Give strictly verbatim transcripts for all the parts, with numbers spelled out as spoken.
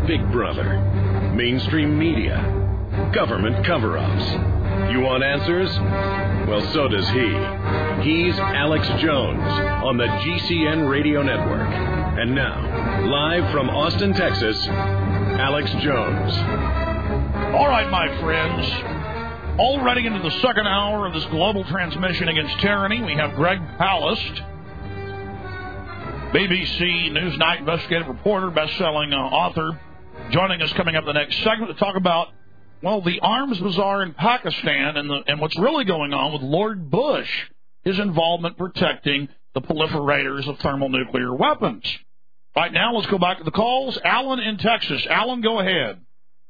Big Brother, mainstream media, government cover-ups. You want answers? Well, so does he. He's Alex Jones on the G C N Radio Network. And now, live from Austin, Texas, Alex Jones. All right, my friends. Already into the second hour of this global transmission against tyranny, we have Greg Palast, B B C Newsnight investigative reporter, best-selling uh, author, joining us coming up the next segment to talk about, well, the arms bazaar in Pakistan and, the, and what's really going on with Lord Bush, his involvement protecting the proliferators of thermonuclear weapons. Right now, let's go back to the calls. Alan in Texas. Alan, go ahead.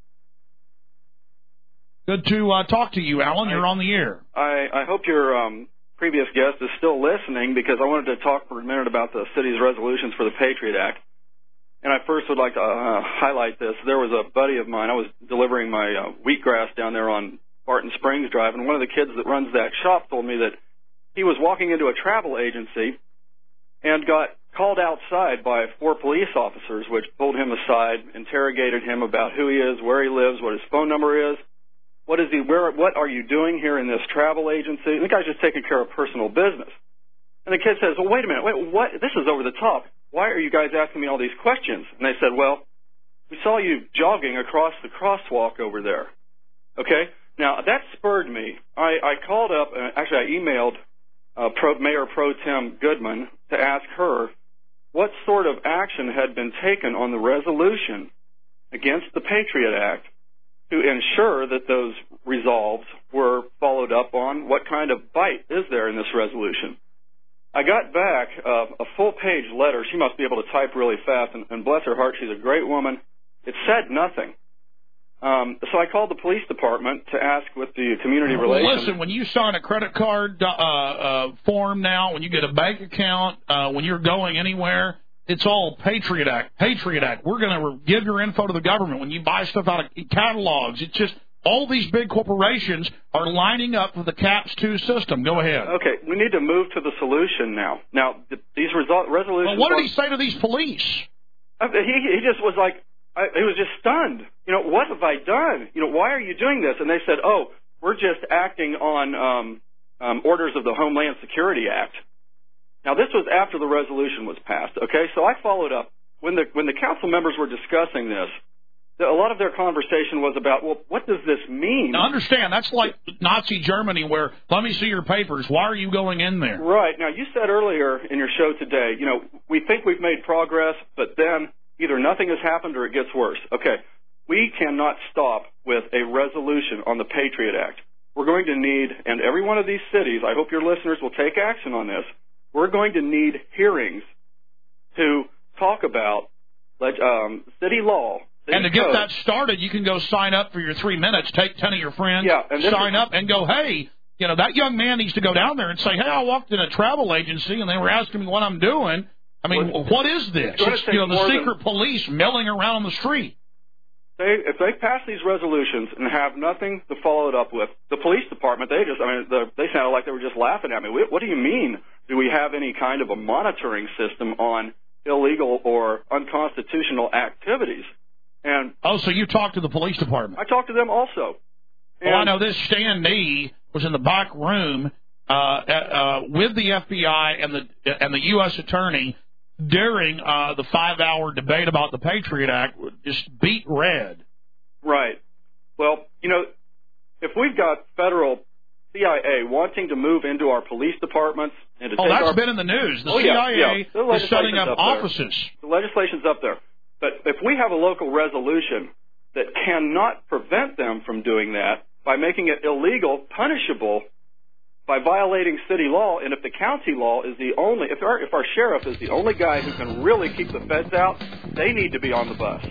Good to uh, talk to you, Alan. You're on the air. I, I hope your um, previous guest is still listening, because I wanted to talk for a minute about the city's resolutions for the Patriot Act. And I first would like to uh, highlight this. There was a buddy of mine. I was delivering my uh, wheatgrass down there on Barton Springs Drive, and one of the kids that runs that shop told me that he was walking into a travel agency and got called outside by four police officers, which pulled him aside, interrogated him about who he is, where he lives, what his phone number is. What is he? Where? What are you doing here in this travel agency? And the guy's just taking care of personal business. And the kid says, well, wait a minute. Wait, what? This is over the top. Why are you guys asking me all these questions? And they said, well, we saw you jogging across the crosswalk over there. Okay? Now, that spurred me. I, I called up, uh, actually I emailed uh, Pro, Mayor Pro Tem Goodman to ask her what sort of action had been taken on the resolution against the Patriot Act to ensure that those resolves were followed up on. What kind of bite is there in this resolution? I got back uh, a full-page letter. She must be able to type really fast, and, and bless her heart, she's a great woman. It said nothing. Um, so I called the police department to ask with the community well, relations. Listen, when you sign a credit card uh, uh, form now, when you get a bank account, uh, when you're going anywhere, it's all Patriot Act, Patriot Act. We're going to give your info to the government. When you buy stuff out of catalogs, it's just all these big corporations are lining up for the CAPS two system. Go ahead. Okay, we need to move to the solution now. Now, these resol- resolutions... Well, what did he say to these police? Uh, he, he just was like, I, he was just stunned. You know, what have I done? You know, why are you doing this? And they said, oh, we're just acting on um, um, orders of the Homeland Security Act. Now, this was after the resolution was passed, okay? So I followed up. When the when the council members were discussing this, the, a lot of their conversation was about, well, what does this mean? Now, understand, that's like Nazi Germany where, let me see your papers. Why are you going in there? Right. Now, you said earlier in your show today, you know, we think we've made progress, but then either nothing has happened or it gets worse. Okay. We cannot stop with a resolution on the Patriot Act. We're going to need, and every one of these cities, I hope your listeners will take action on this, we're going to need hearings to talk about um, city law. City and to get code. that started, you can go sign up for your three minutes, take ten of your friends, yeah, and sign up, and go, hey, you know, that young man needs to go down there and say, hey, I walked in a travel agency, and they were asking me what I'm doing. I mean, well, what is this? It's, you know, the secret than, police milling around the street. They, if they pass these resolutions and have nothing to follow it up with, the police department, they just, I mean, the, they sounded like they were just laughing at me. What do you mean? Do we have any kind of a monitoring system on illegal or unconstitutional activities? And oh, so you talked to the police department? I talked to them also. And well, I know this Stan Nee was in the back room uh, uh, with the F B I and the and the U S attorney during uh, the five-hour debate about the Patriot Act, just beat red. Right. Well, you know, if we've got federal C I A wanting to move into our police departments and to oh, take that's our... been in the news. The oh, C I A yeah, yeah. is setting up, up offices. The legislation's up there. But if we have a local resolution that cannot prevent them from doing that by making it illegal, punishable, by violating city law, and if the county law is the only, if our, if our sheriff is the only guy who can really keep the feds out, they need to be on the bus.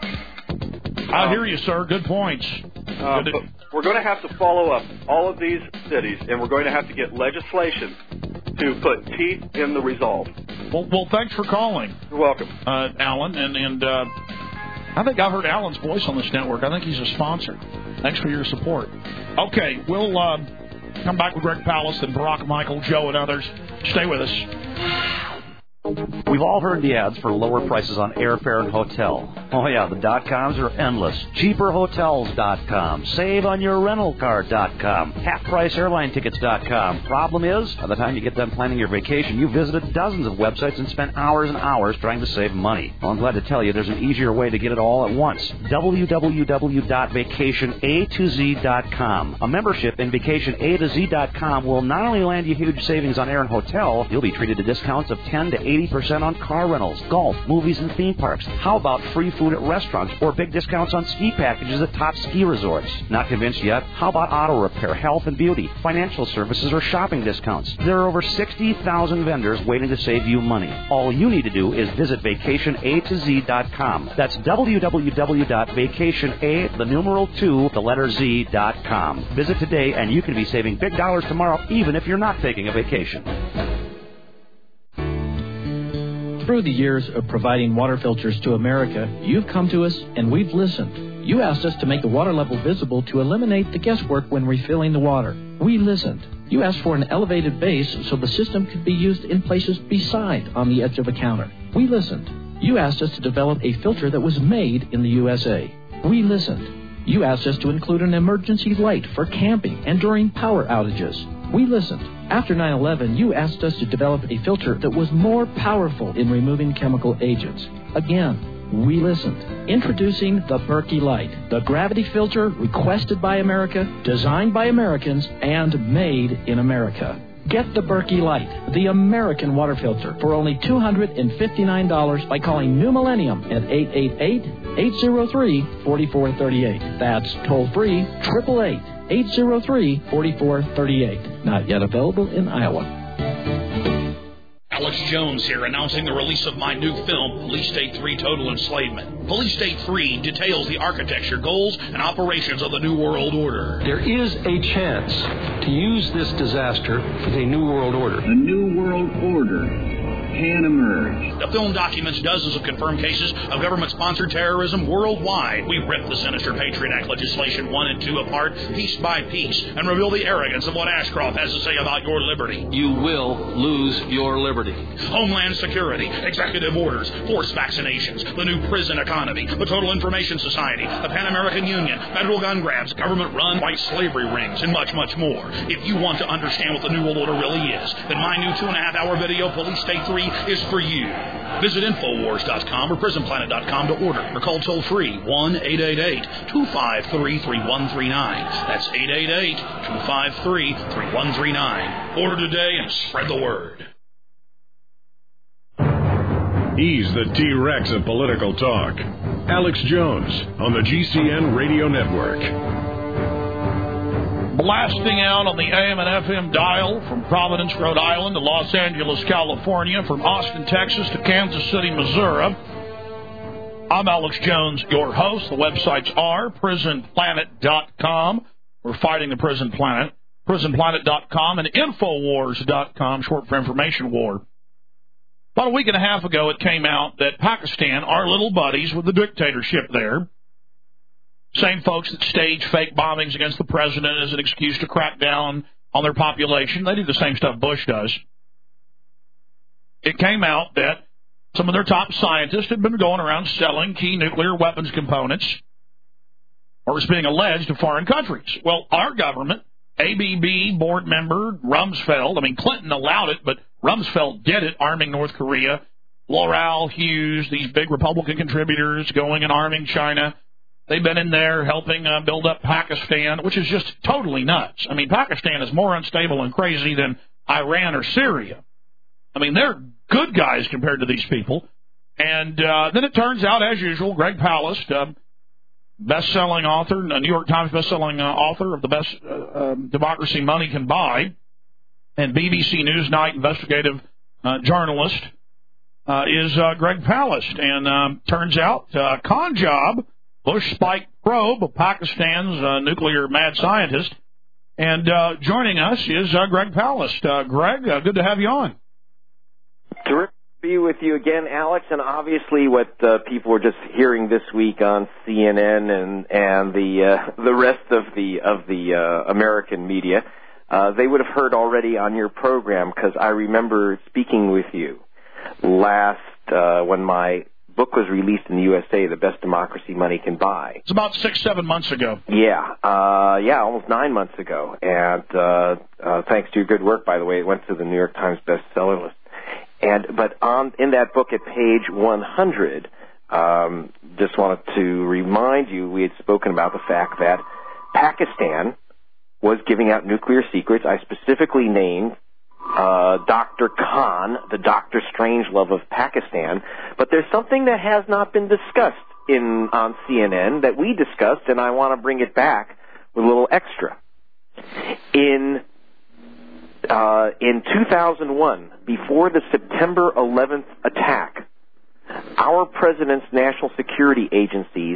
I um, hear you, sir. Good points. Uh, Good. But we're going to have to follow up all of these cities, and we're going to have to get legislation to put teeth in the resolve. Well, well thanks for calling. You're welcome. Uh, Alan, and, and uh, I think I've heard Alan's voice on this network. I think he's a sponsor. Thanks for your support. Okay, we'll uh, come back with Greg Palast and Barack Michael, Joe, and others. Stay with us. We've all heard the ads for lower prices on airfare and hotel. Oh, yeah, the dot-coms are endless. cheaper hotels dot com, save on your rental car dot com, half price airline tickets dot com. Problem is, by the time you get done planning your vacation, you've visited dozens of websites and spent hours and hours trying to save money. Well, I'm glad to tell you there's an easier way to get it all at once. w w w dot vacation a to z dot com. A membership in vacation a to z dot com will not only land you huge savings on air and hotel, you'll be treated to discounts of ten to eighty percent on car rentals, golf, movies, and theme parks. How about free food at restaurants or big discounts on ski packages at top ski resorts? Not convinced yet? How about auto repair, health and beauty, financial services, or shopping discounts? There are over sixty thousand vendors waiting to save you money. All you need to do is visit vacation a to z dot com. That's w w w dot vacation a, the numeral two, the letter z dot com. Visit today and you can be saving big dollars tomorrow even if you're not taking a vacation. Through the years of providing water filters to America, you've come to us and we've listened. You asked us to make the water level visible to eliminate the guesswork when refilling the water. We listened. You asked for an elevated base so the system could be used in places beside on the edge of a counter. We listened. You asked us to develop a filter that was made in the U S A. We listened. You asked us to include an emergency light for camping and during power outages. We listened. After nine eleven, you asked us to develop a filter that was more powerful in removing chemical agents. Again, we listened. Introducing the Berkey Light, the gravity filter requested by America, designed by Americans, and made in America. Get the Berkey Light, the American water filter, for only two hundred fifty-nine dollars by calling New Millennium at eight eight eight, eight zero three, four four three eight. That's toll-free, eight eight eight, eight zero three, four four three eight. Not yet available in Iowa. Alex Jones here, announcing the release of my new film, Police State three Total Enslavement. Police State three details the architecture, goals, and operations of the New World Order. There is a chance to use this disaster as a New World Order. A New World Order can emerge. The film documents dozens of confirmed cases of government-sponsored terrorism worldwide. We rip the sinister Patriot Act legislation one and two apart, piece by piece, and reveal the arrogance of what Ashcroft has to say about your liberty. You will lose your liberty. Homeland Security, executive orders, forced vaccinations, the new prison economy, the Total Information Society, the Pan American Union, federal gun grabs, government-run white slavery rings, and much, much more. If you want to understand what the New World Order really is, then my new two-and-a-half-hour video, Police State three, is for you. Visit Infowars dot com or Prison Planet dot com to order, or call toll-free one eight eight eight, two five three, three one three nine. That's eight eight eight, two five three, three one three nine. Order today and spread the word. He's the T-Rex of political talk. Alex Jones on the G C N Radio Network. Blasting out on the A M and F M dial from Providence, Rhode Island to Los Angeles, California, from Austin, Texas to Kansas City, Missouri. I'm Alex Jones, your host. The websites are prison planet dot com. We're fighting the prison planet. prison planet dot com and Infowars dot com, short for information war. About a week and a half ago, it came out that Pakistan are little buddies with the dictatorship there. Same folks that stage fake bombings against the president as an excuse to crack down on their population. They do the same stuff Bush does. It came out that some of their top scientists had been going around selling key nuclear weapons components, or was being alleged, to foreign countries. Well, our government, A B B board member Rumsfeld, I mean, Clinton allowed it, but Rumsfeld did it, arming North Korea. Laurel Hughes, these big Republican contributors going and arming China. They've been in there helping uh, build up Pakistan, which is just totally nuts. I mean, Pakistan is more unstable and crazy than Iran or Syria. I mean, they're good guys compared to these people. And uh, then it turns out, as usual, Greg Palast, uh, best-selling author, a New York Times best-selling uh, author of the best uh, uh, democracy money can buy, and B B C Newsnight investigative uh, journalist, uh, is uh, Greg Palast. And um, turns out, uh, con job, Bush spiked probe of Pakistan's uh, nuclear mad scientist. And uh, joining us is uh, Greg Palast. Uh, Greg, uh, good to have you on. Terrific to be with you again, Alex. And obviously what uh, people were just hearing this week on C N N and, and the uh, the rest of the, of the uh, American media, uh, they would have heard already on your program, because I remember speaking with you last, uh, when my book was released in the U S A, The Best Democracy Money Can Buy. It's about six, seven months ago. Yeah, uh, yeah, almost nine months ago. And uh, uh, thanks to your good work, by the way, it went to the New York Times bestseller list. And but on in that book at page one hundred, um, just wanted to remind you, we had spoken about the fact that Pakistan was giving out nuclear secrets. I specifically named uh, Doctor Khan, the Doctor Strangelove of Pakistan. But there's something that has not been discussed in on C N N that we discussed, and I want to bring it back with a little extra. In uh, in two thousand one, before the September eleventh attack, our president's national security agencies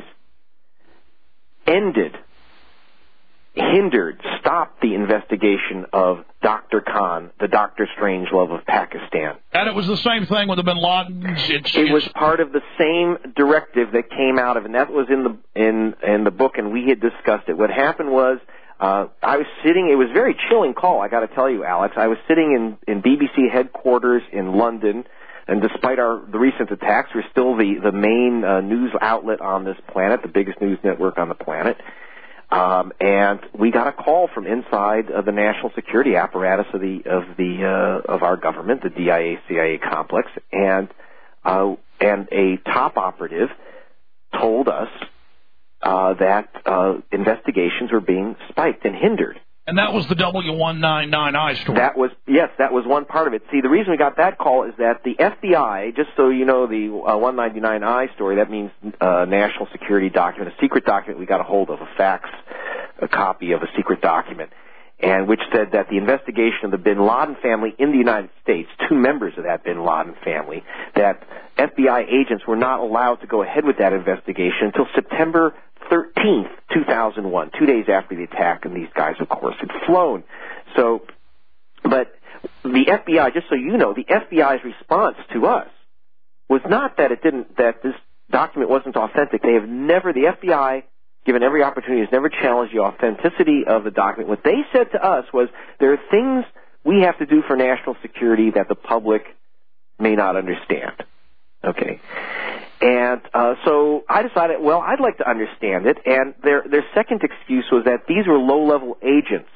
ended, hindered, stopped the investigation of Doctor Khan, the Doctor Strangelove of Pakistan. And it was the same thing with the Bin Laden. It's, it was part of the same directive that came out of, and that was in the in in the book, and we had discussed it. What happened was, uh, I was sitting. It was a very chilling call, I got to tell you, Alex. I was sitting in in B B C headquarters in London. And despite our the recent attacks, we're still the the main uh, news outlet on this planet, the biggest news network on the planet. Um, and we got a call from inside of the national security apparatus of the of the uh, of our government, the D I A C I A complex, and uh, and a top operative told us uh, that uh, investigations were being spiked and hindered. And that was the W one ninety-nine I story. That was, yes, that was one part of it. See, the reason we got that call is that the F B I, just so you know, the uh, one ninety-nine I story, that means uh, national security document, a secret document we got a hold of, a fax, a copy of a secret document, and which said that the investigation of the Bin Laden family in the United States, two members of that Bin Laden family, that F B I agents were not allowed to go ahead with that investigation until September thirteenth, two thousand one, two days after the attack, and these guys, of course, had flown. So, but the F B I, just so you know, the F B I's response to us was not that it didn't, that this document wasn't authentic. They have never, the F B I, given every opportunity, has never challenged the authenticity of the document. What they said to us was, there are things we have to do for national security that the public may not understand. Okay. And uh, so I decided, well, I'd like to understand it. And their their second excuse was that these were low-level agents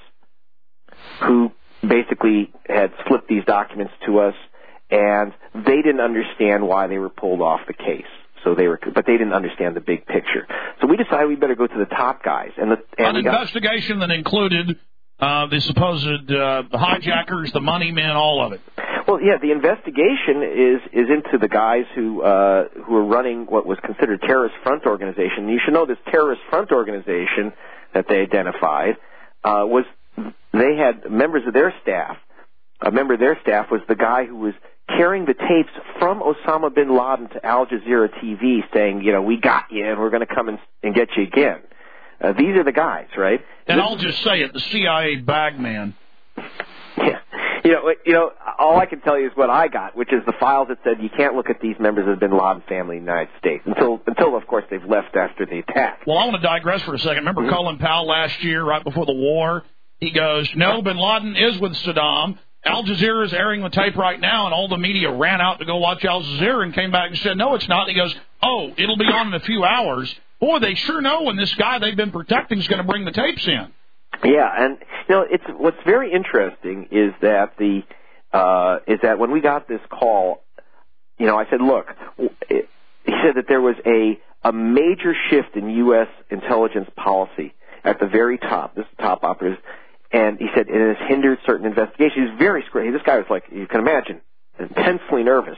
who basically had slipped these documents to us, and they didn't understand why they were pulled off the case. So they were, but they didn't understand the big picture. So we decided we better go to the top guys. And, the, and an investigation got, that included uh, the supposed uh, hijackers, the money men, all of it. Well, yeah, the investigation is is into the guys who uh, who are running what was considered terrorist front organization. You should know this terrorist front organization that they identified uh, was they had members of their staff. A member of their staff was the guy who was carrying the tapes from Osama bin Laden to Al Jazeera T V, saying, you know, we got you and we're going to come and, and get you again. Uh, these are the guys, right? And this I'll just say it: the C I A bagman. Yeah. You know, you know, all I can tell you is what I got, which is the files that said you can't look at these members of the Bin Laden family in the United States until, until of course, they've left after the attack. Well, I want to digress for a second. Remember mm-hmm. Colin Powell last year, right before the war? He goes, no, Bin Laden is with Saddam. Al Jazeera is airing the tape right now, and all the media ran out to go watch Al Jazeera and came back and said, no, it's not. And he goes, oh, it'll be on in a few hours. Boy, they sure know when this guy they've been protecting is going to bring the tapes in. Yeah, and you know, it's what's very interesting is that the uh, is that when we got this call, you know, I said, look, it, he said that there was a a major shift in U S intelligence policy at the very top. This is the top operative, and he said it has hindered certain investigations. He's very scary. This guy was like, you can imagine, intensely nervous,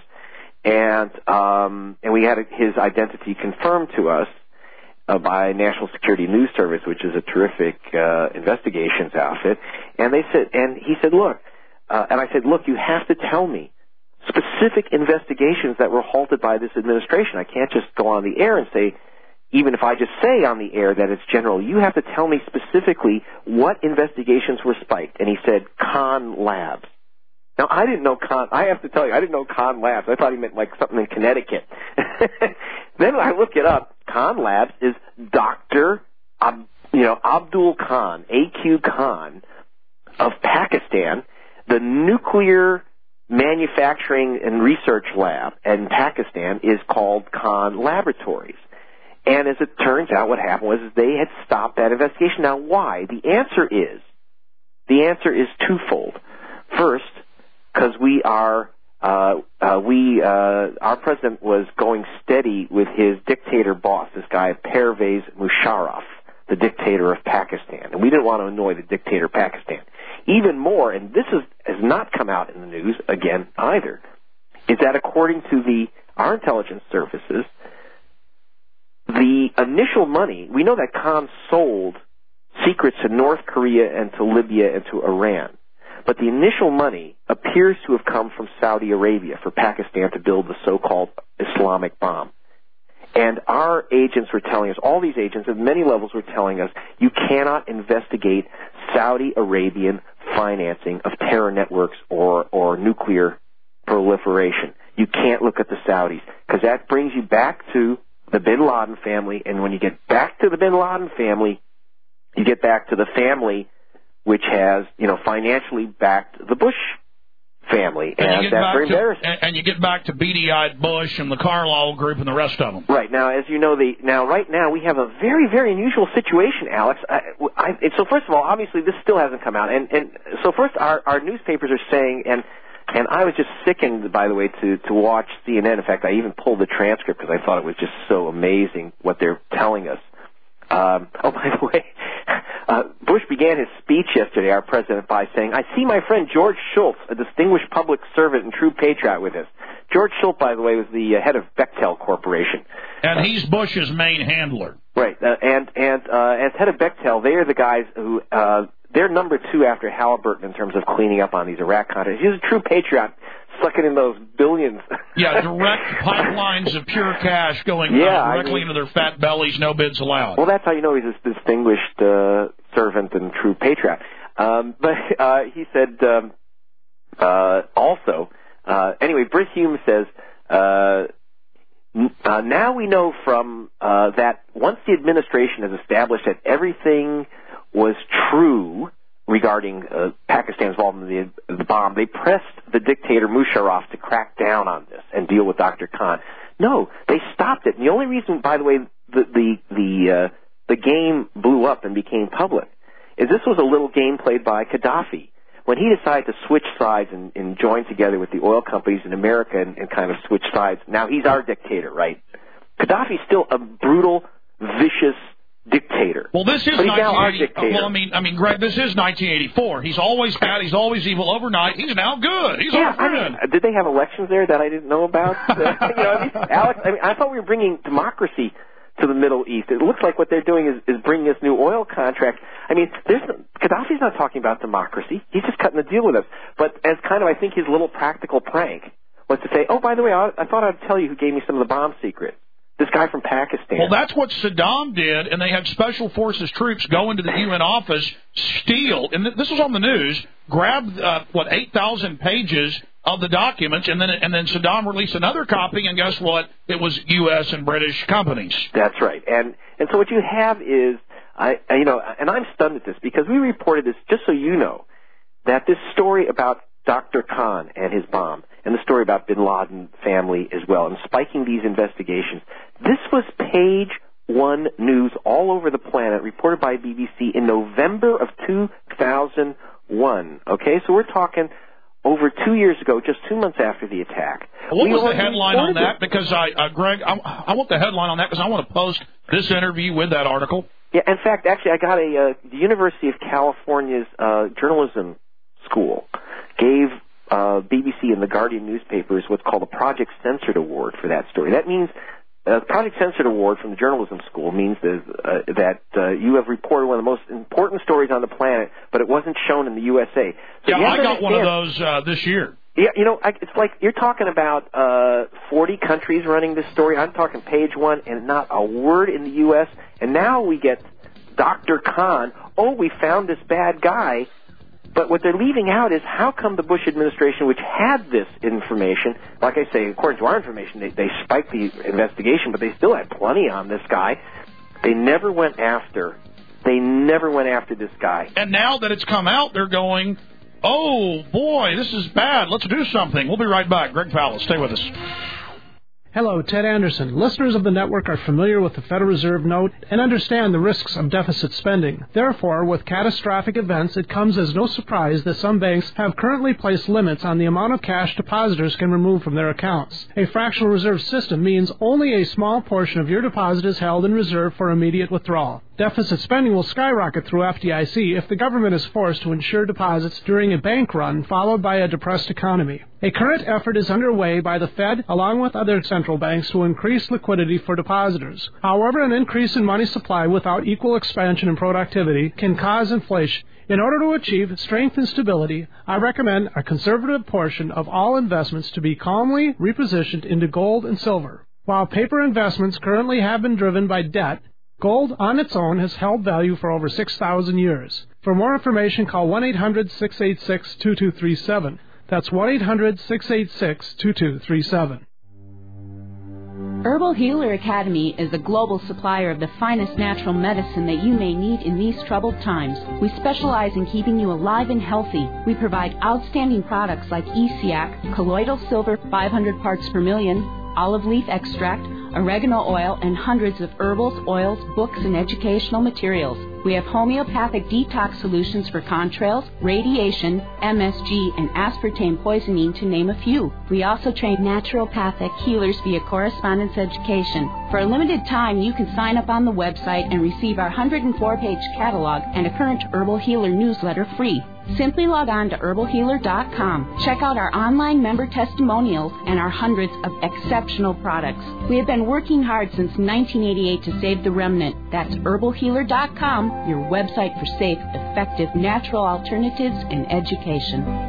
and um, and we had his identity confirmed to us Uh, by National Security News Service, which is a terrific uh, investigations outfit, and they said, and he said, look, uh, and I said, look, you have to tell me specific investigations that were halted by this administration. I can't just go on the air and say, even if I just say on the air that it's general, you have to tell me specifically what investigations were spiked. And he said, Khan Labs. Now, I didn't know Khan, I have to tell you, I didn't know Khan Labs. I thought he meant like something in Connecticut. Then I look it up. Khan Labs is Doctor Ab, you know, Abdul Khan, A Q Khan of Pakistan, the nuclear manufacturing and research lab in Pakistan is called Khan Laboratories. And as it turns out, what happened was they had stopped that investigation. Now, why? The answer is, the answer is twofold. First, because we are, uh, uh, we, uh, our president was going steady with his dictator boss, this guy Pervez Musharraf, the dictator of Pakistan, and we didn't want to annoy the dictator of Pakistan. Even more, and this is, has not come out in the news again either, is that according to the our intelligence services, the initial money, we know that Khan sold secrets to North Korea and to Libya and to Iran, but the initial money appears to have come from Saudi Arabia for Pakistan to build the so-called Islamic bomb. And our agents were telling us, all these agents at many levels were telling us, you cannot investigate Saudi Arabian financing of terror networks or, or nuclear proliferation. You can't look at the Saudis, because that brings you back to the bin Laden family, and when you get back to the bin Laden family, you get back to the family which has, you know, financially backed the Bush family, and, and that's very to, embarrassing. And, and you get back to beady-eyed Bush and the Carlyle Group and the rest of them. Right now, as you know, the now right now we have a very, very unusual situation, Alex. I, I, so first of all, obviously this still hasn't come out, and and so first our our newspapers are saying, and and I was just sickened, by the way, to to watch C N N. In fact, I even pulled the transcript because I thought it was just so amazing what they're telling us. Um, oh, by the way, uh, Bush began his speech yesterday, our president, by saying, I see my friend George Shultz, a distinguished public servant and true patriot, with us. George Shultz, by the way, was the uh, head of Bechtel Corporation. And uh, he's Bush's main handler. Right. Uh, and and uh, as head of Bechtel, they are the guys who, uh, they're number two after Halliburton in terms of cleaning up on these Iraq contracts. He's a true patriot, sucking in those billions. Yeah, direct pipelines of pure cash going yeah, uh, directly I mean, into their fat bellies, no bids allowed. Well, that's how you know he's a distinguished uh, servant and true patriot. Um, but uh, he said um, uh, also, uh, anyway, Britt Hume says, uh, uh, now we know from uh, that once the administration has established that everything was true regarding uh, Pakistan's involvement in the, the bomb, they pressed the dictator Musharraf to crack down on this and deal with Doctor Khan. No, they stopped it. And the only reason, by the way, the the the, uh, the game blew up and became public is this was a little game played by Gaddafi. When he decided to switch sides and, and join together with the oil companies in America and, and kind of switch sides, now he's our dictator, right? Gaddafi's still a brutal, vicious dictator. Well, this is but he's now our nineteen eighty. dictator. Well, I mean, I mean, Greg, this is nineteen eighty-four. He's always bad. He's always evil. Overnight, he's now good. He's yeah, our friend. I mean, did they have elections there that I didn't know about? uh, you know, I mean, Alex, I mean, I thought we were bringing democracy to the Middle East. It looks like what they're doing is, is bringing this new oil contract. I mean, there's no, Gaddafi's not talking about democracy. He's just cutting the deal with us. But as kind of, I think, his little practical prank was to say, oh, by the way, I, I thought I'd tell you who gave me some of the bomb secrets. This guy from Pakistan. Well, that's what Saddam did, and they had Special Forces troops go into the U N office, steal, and this was on the news, grab, uh, what, eight thousand pages of the documents, and then and then Saddam released another copy, and guess what? It was U S and British companies. That's right. And and so what you have is, I, I you know, and I'm stunned at this, because we reported this, just so you know, that this story about Doctor Khan and his bomb, and the story about bin Laden family as well, and spiking these investigations, this was page one news all over the planet, reported by B B C in November of two thousand one. Okay, so we're talking over two years ago, just two months after the attack. What we was the headline on that? It. Because, I, uh, Greg, I, I want the headline on that because I want to post this interview with that article. Yeah, in fact, actually, I got a, uh, the University of California's uh, journalism school gave uh, B B C and the Guardian newspapers what's called a Project Censored Award for that story. That means uh, the Project Censored Award from the journalism school means that, uh, that uh, you have reported one of the most important stories on the planet, but it wasn't shown in the U S A. So yeah, I got one of those uh, this year. Yeah, you know, I, it's like you're talking about uh, forty countries running this story. I'm talking page one, and not a word in the U S. And now we get Doctor Khan. Oh, we found this bad guy. But what they're leaving out is how come the Bush administration, which had this information, like I say, according to our information, they, they spiked the investigation, but they still had plenty on this guy. They never went after, they never went after this guy. And now that it's come out, they're going, Oh, boy, this is bad. Let's do something. We'll be right back. Greg Powell, stay with us. Hello, Ted Anderson. Listeners of the network are familiar with the Federal Reserve note and understand the risks of deficit spending. Therefore, with catastrophic events, it comes as no surprise that some banks have currently placed limits on the amount of cash depositors can remove from their accounts. A fractional reserve system means only a small portion of your deposit is held in reserve for immediate withdrawal. Deficit spending will skyrocket through F D I C if the government is forced to insure deposits during a bank run followed by a depressed economy. A current effort is underway by the Fed along with other central banks to increase liquidity for depositors. However, an increase in money supply without equal expansion in productivity can cause inflation. In order to achieve strength and stability, I recommend a conservative portion of all investments to be calmly repositioned into gold and silver. While paper investments currently have been driven by debt, gold on its own has held value for over six thousand years. For more information, call one eight hundred six eight six two two three seven. That's one eight hundred six eight six two two three seven. Herbal Healer Academy is the global supplier of the finest natural medicine that you may need in these troubled times. We specialize in keeping you alive and healthy. We provide outstanding products like E C A C, colloidal silver five hundred parts per million, olive leaf extract, oregano oil, and hundreds of herbals, oils, books, and educational materials. We have homeopathic detox solutions for contrails, radiation, M S G, and aspartame poisoning, to name a few. We also train naturopathic healers via correspondence education. For a limited time, you can sign up on the website and receive our one hundred four page catalog and a current Herbal Healer newsletter free. Simply log on to herbal healer dot com. Check out our online member testimonials and our hundreds of exceptional products. We have been working hard since nineteen eighty-eight to save the remnant. That's herbal healer dot com, your website for safe, effective, natural alternatives in education.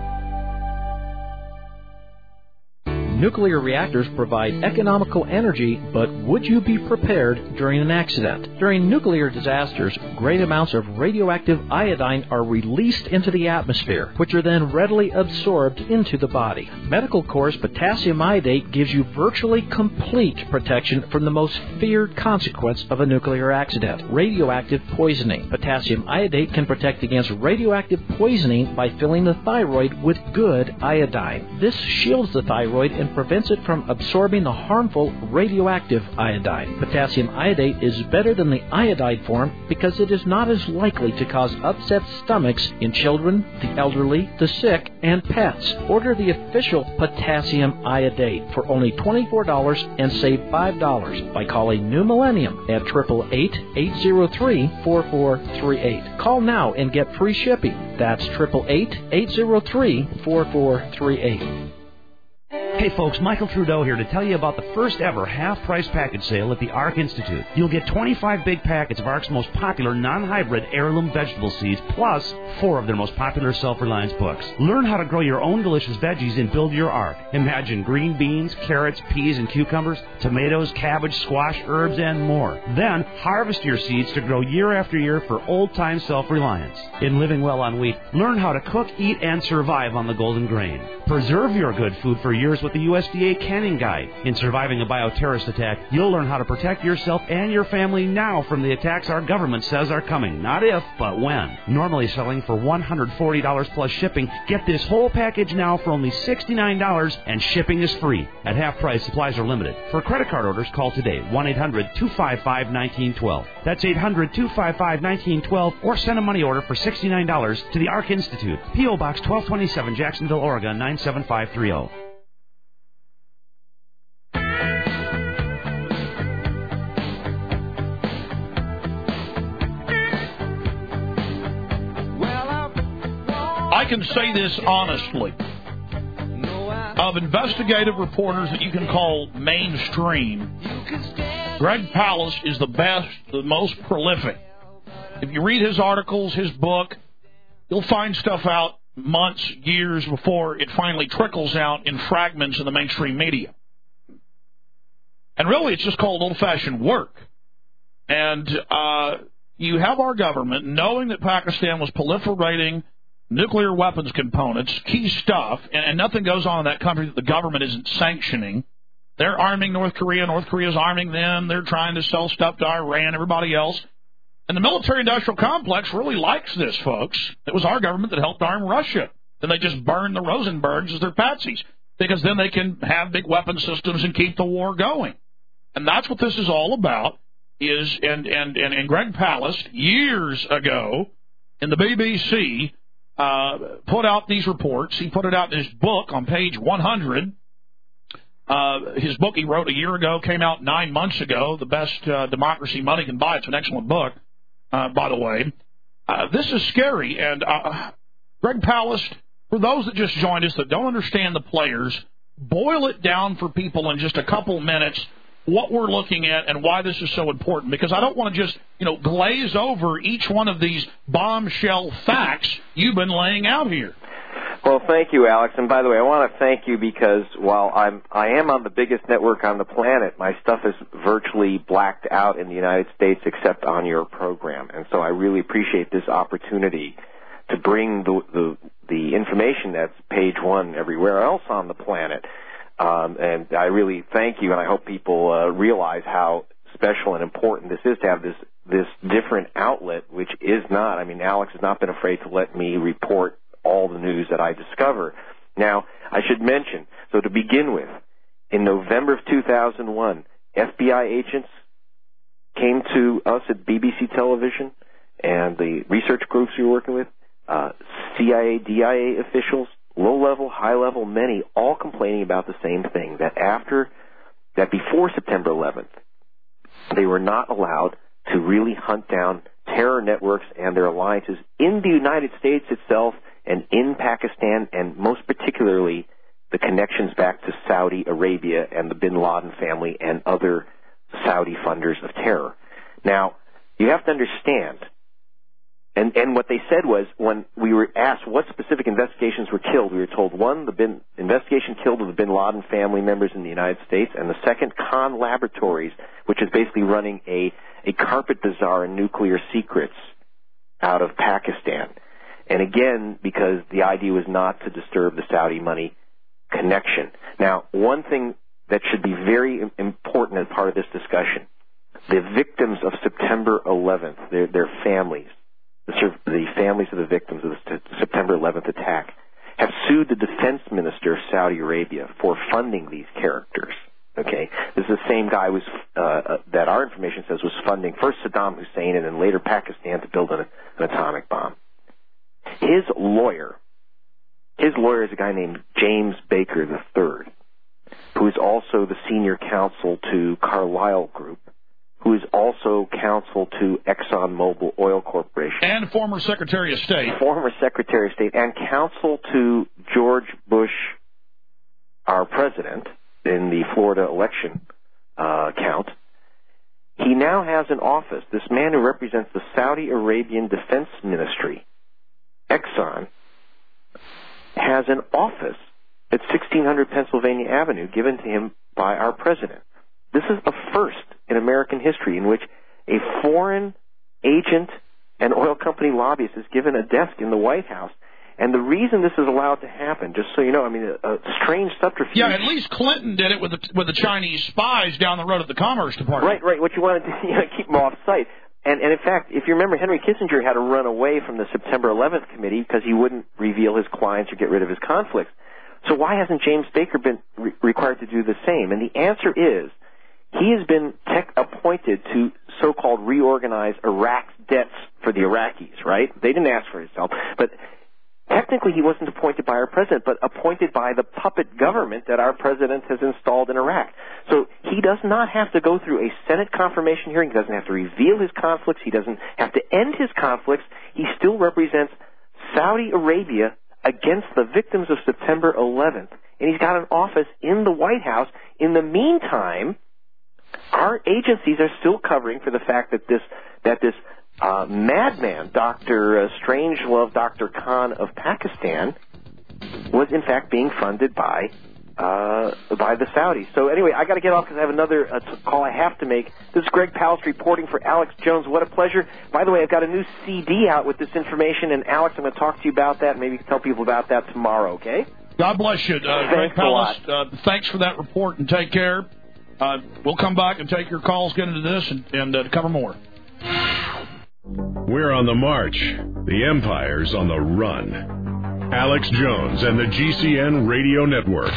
Nuclear reactors provide economical energy, but would you be prepared during an accident? During nuclear disasters, great amounts of radioactive iodine are released into the atmosphere, which are then readily absorbed into the body. Medical Corps potassium iodate gives you virtually complete protection from the most feared consequence of a nuclear accident, radioactive poisoning. Potassium iodate can protect against radioactive poisoning by filling the thyroid with good iodine. This shields the thyroid and prevents it from absorbing the harmful radioactive iodine. Potassium iodate is better than the iodide form because it is not as likely to cause upset stomachs in children, the elderly, the sick, and pets. Order the official potassium iodate for only twenty-four dollars and save five dollars by calling New Millennium at eight eight eight, eight zero three, four four three eight. Call now and get free shipping. That's eight eight eight, eight zero three, four four three eight. Hey folks, Michael Trudeau here to tell you about the first ever half-price package sale at the ARC Institute. You'll get twenty-five big packets of ARC's most popular non-hybrid heirloom vegetable seeds, plus four of their most popular self-reliance books. Learn how to grow your own delicious veggies and build your ARC. Imagine green beans, carrots, peas, and cucumbers, tomatoes, cabbage, squash, herbs, and more. Then harvest your seeds to grow year after year for old-time self-reliance. In Living Well on Wheat, learn how to cook, eat, and survive on the golden grain. Preserve your good food for years with the U S D A Canning Guide. In Surviving a Bioterrorist Attack, you'll learn how to protect yourself and your family now from the attacks our government says are coming. Not if, but when. Normally selling for one hundred forty dollars plus shipping, get this whole package now for only sixty-nine dollars, and shipping is free. At half price, supplies are limited. For credit card orders, call today, one eight hundred two five five one nine one two. That's eight hundred two five five one nine one two, or send a money order for sixty-nine dollars to the ARC Institute, P O Box twelve twenty-seven, Jacksonville, Oregon, nine seven five three zero. I can say this honestly. Of investigative reporters that you can call mainstream, Greg Palast is the best, the most prolific. If you read his articles, his book, you'll find stuff out months, years before it finally trickles out in fragments in the mainstream media. And really, it's just called old-fashioned work. And uh, you have our government knowing that Pakistan was proliferating nuclear weapons components, key stuff, and, and nothing goes on in that country that the government isn't sanctioning. They're arming North Korea. North Korea's arming them. They're trying to sell stuff to Iran, everybody else. And the military-industrial complex really likes this, folks. It was our government that helped arm Russia. Then they just burned the Rosenbergs as their patsies, because then they can have big weapon systems and keep the war going. And that's what this is all about. Is and and and, and Greg Palast years ago in the B B C uh, put out these reports. He put it out in his book on page one hundred. Uh, his book he wrote a year ago came out nine months ago. The Best uh, Democracy Money Can Buy. It's an excellent book, uh, by the way. Uh, this is scary. And uh, Greg Palast, for those that just joined us that don't understand the players, boil it down for people in just a couple minutes what we're looking at and why this is so important, because I don't want to just, you know, glaze over each one of these bombshell facts you've been laying out here. Well, thank you, Alex. And by the way, I want to thank you because while I'm I am on the biggest network on the planet, my stuff is virtually blacked out in the United States except on your program. And so I really appreciate this opportunity to bring the the, the information that's page one everywhere else on the planet. Um, and I really thank you, and I hope people uh, realize how special and important this is to have this this different outlet, which is not, I mean, Alex has not been afraid to let me report all the news that I discover. Now, I should mention, so to begin with, in November of two thousand one, F B I agents came to us at B B C Television and the research groups we were working with, uh, C I A, D I A officials, low-level, high-level, many, all complaining about the same thing, that after, that before September eleventh, they were not allowed to really hunt down terror networks and their alliances in the United States itself and in Pakistan, and most particularly the connections back to Saudi Arabia and the bin Laden family and other Saudi funders of terror. Now, you have to understand, And, and what they said was, when we were asked what specific investigations were killed, we were told, one, the bin, investigation killed the bin Laden family members in the United States, and the second, Khan Laboratories, which is basically running a, a carpet bazaar in nuclear secrets out of Pakistan. And again, because the idea was not to disturb the Saudi money connection. Now, one thing that should be very important as part of this discussion, the victims of September eleventh, their, their families, the families of the victims of the September eleventh attack, have sued the defense minister of Saudi Arabia for funding these characters. Okay, this is the same guy who was, uh, that our information says was funding first Saddam Hussein and then later Pakistan to build an, an atomic bomb. His lawyer, his lawyer is a guy named James Baker the third, who is also the senior counsel to Carlyle Group, who is also counsel to ExxonMobil Oil Corporation. And former Secretary of State. Former Secretary of State, and counsel to George Bush, our president, in the Florida election uh, count. He now has an office. This man who represents the Saudi Arabian Defense Ministry, Exxon, has an office at sixteen hundred Pennsylvania Avenue given to him by our president. This is a first in American history in which a foreign agent and oil company lobbyist is given a desk in the White House. And the reason this is allowed to happen, just so you know, I mean, a, a strange subterfuge. Yeah, at least Clinton did it with the, with the Chinese spies down the road at the Commerce Department. Right, right. What you wanted to you know, keep them off site. And, and in fact, if you remember, Henry Kissinger had to run away from the September eleventh committee because he wouldn't reveal his clients or get rid of his conflicts. So why hasn't James Baker been re- required to do the same? And the answer is, he has been tech appointed to so-called reorganize Iraq's debts for the Iraqis, right? They didn't ask for his help. But technically he wasn't appointed by our president, but appointed by the puppet government that our president has installed in Iraq. So he does not have to go through a Senate confirmation hearing. He doesn't have to reveal his conflicts. He doesn't have to end his conflicts. He still represents Saudi Arabia against the victims of September eleventh. And he's got an office in the White House. In the meantime, our agencies are still covering for the fact that this that this uh, madman, Doctor Uh, Strangelove, Doctor Khan of Pakistan, was in fact being funded by uh, by the Saudis. So anyway, I got to get off because I have another uh, t- call I have to make. This is Greg Palast reporting for Alex Jones. What a pleasure! By the way, I've got a new C D out with this information, and Alex, I'm going to talk to you about that. Maybe you can tell people about that tomorrow. Okay? God bless you, uh, Greg Palast. Uh, thanks for that report, and take care. Uh, we'll come back and take your calls, get into this, and, and uh, cover more. We're on the march. The Empire's on the run. Alex Jones and the G C N Radio Network.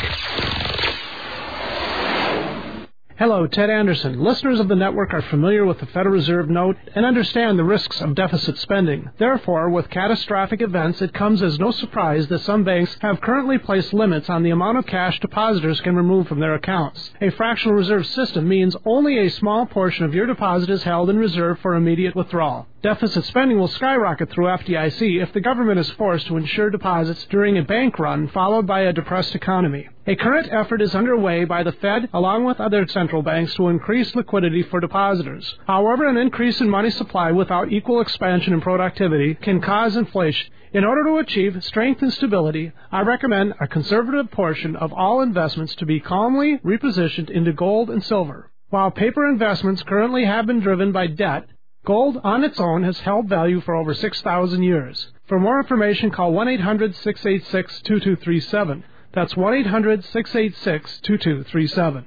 Hello, Ted Anderson. Listeners of the network are familiar with the Federal Reserve note and understand the risks of deficit spending. Therefore, with catastrophic events, it comes as no surprise that some banks have currently placed limits on the amount of cash depositors can remove from their accounts. A fractional reserve system means only a small portion of your deposit is held in reserve for immediate withdrawal. Deficit spending will skyrocket through F D I C if the government is forced to insure deposits during a bank run followed by a depressed economy. A current effort is underway by the Fed along with other central banks to increase liquidity for depositors. However, an increase in money supply without equal expansion in productivity can cause inflation. In order to achieve strength and stability, I recommend a conservative portion of all investments to be calmly repositioned into gold and silver. While paper investments currently have been driven by debt, gold on its own has held value for over six thousand years. For more information, call one eight hundred six eight six two two three seven. That's one eight hundred six eight six two two three seven.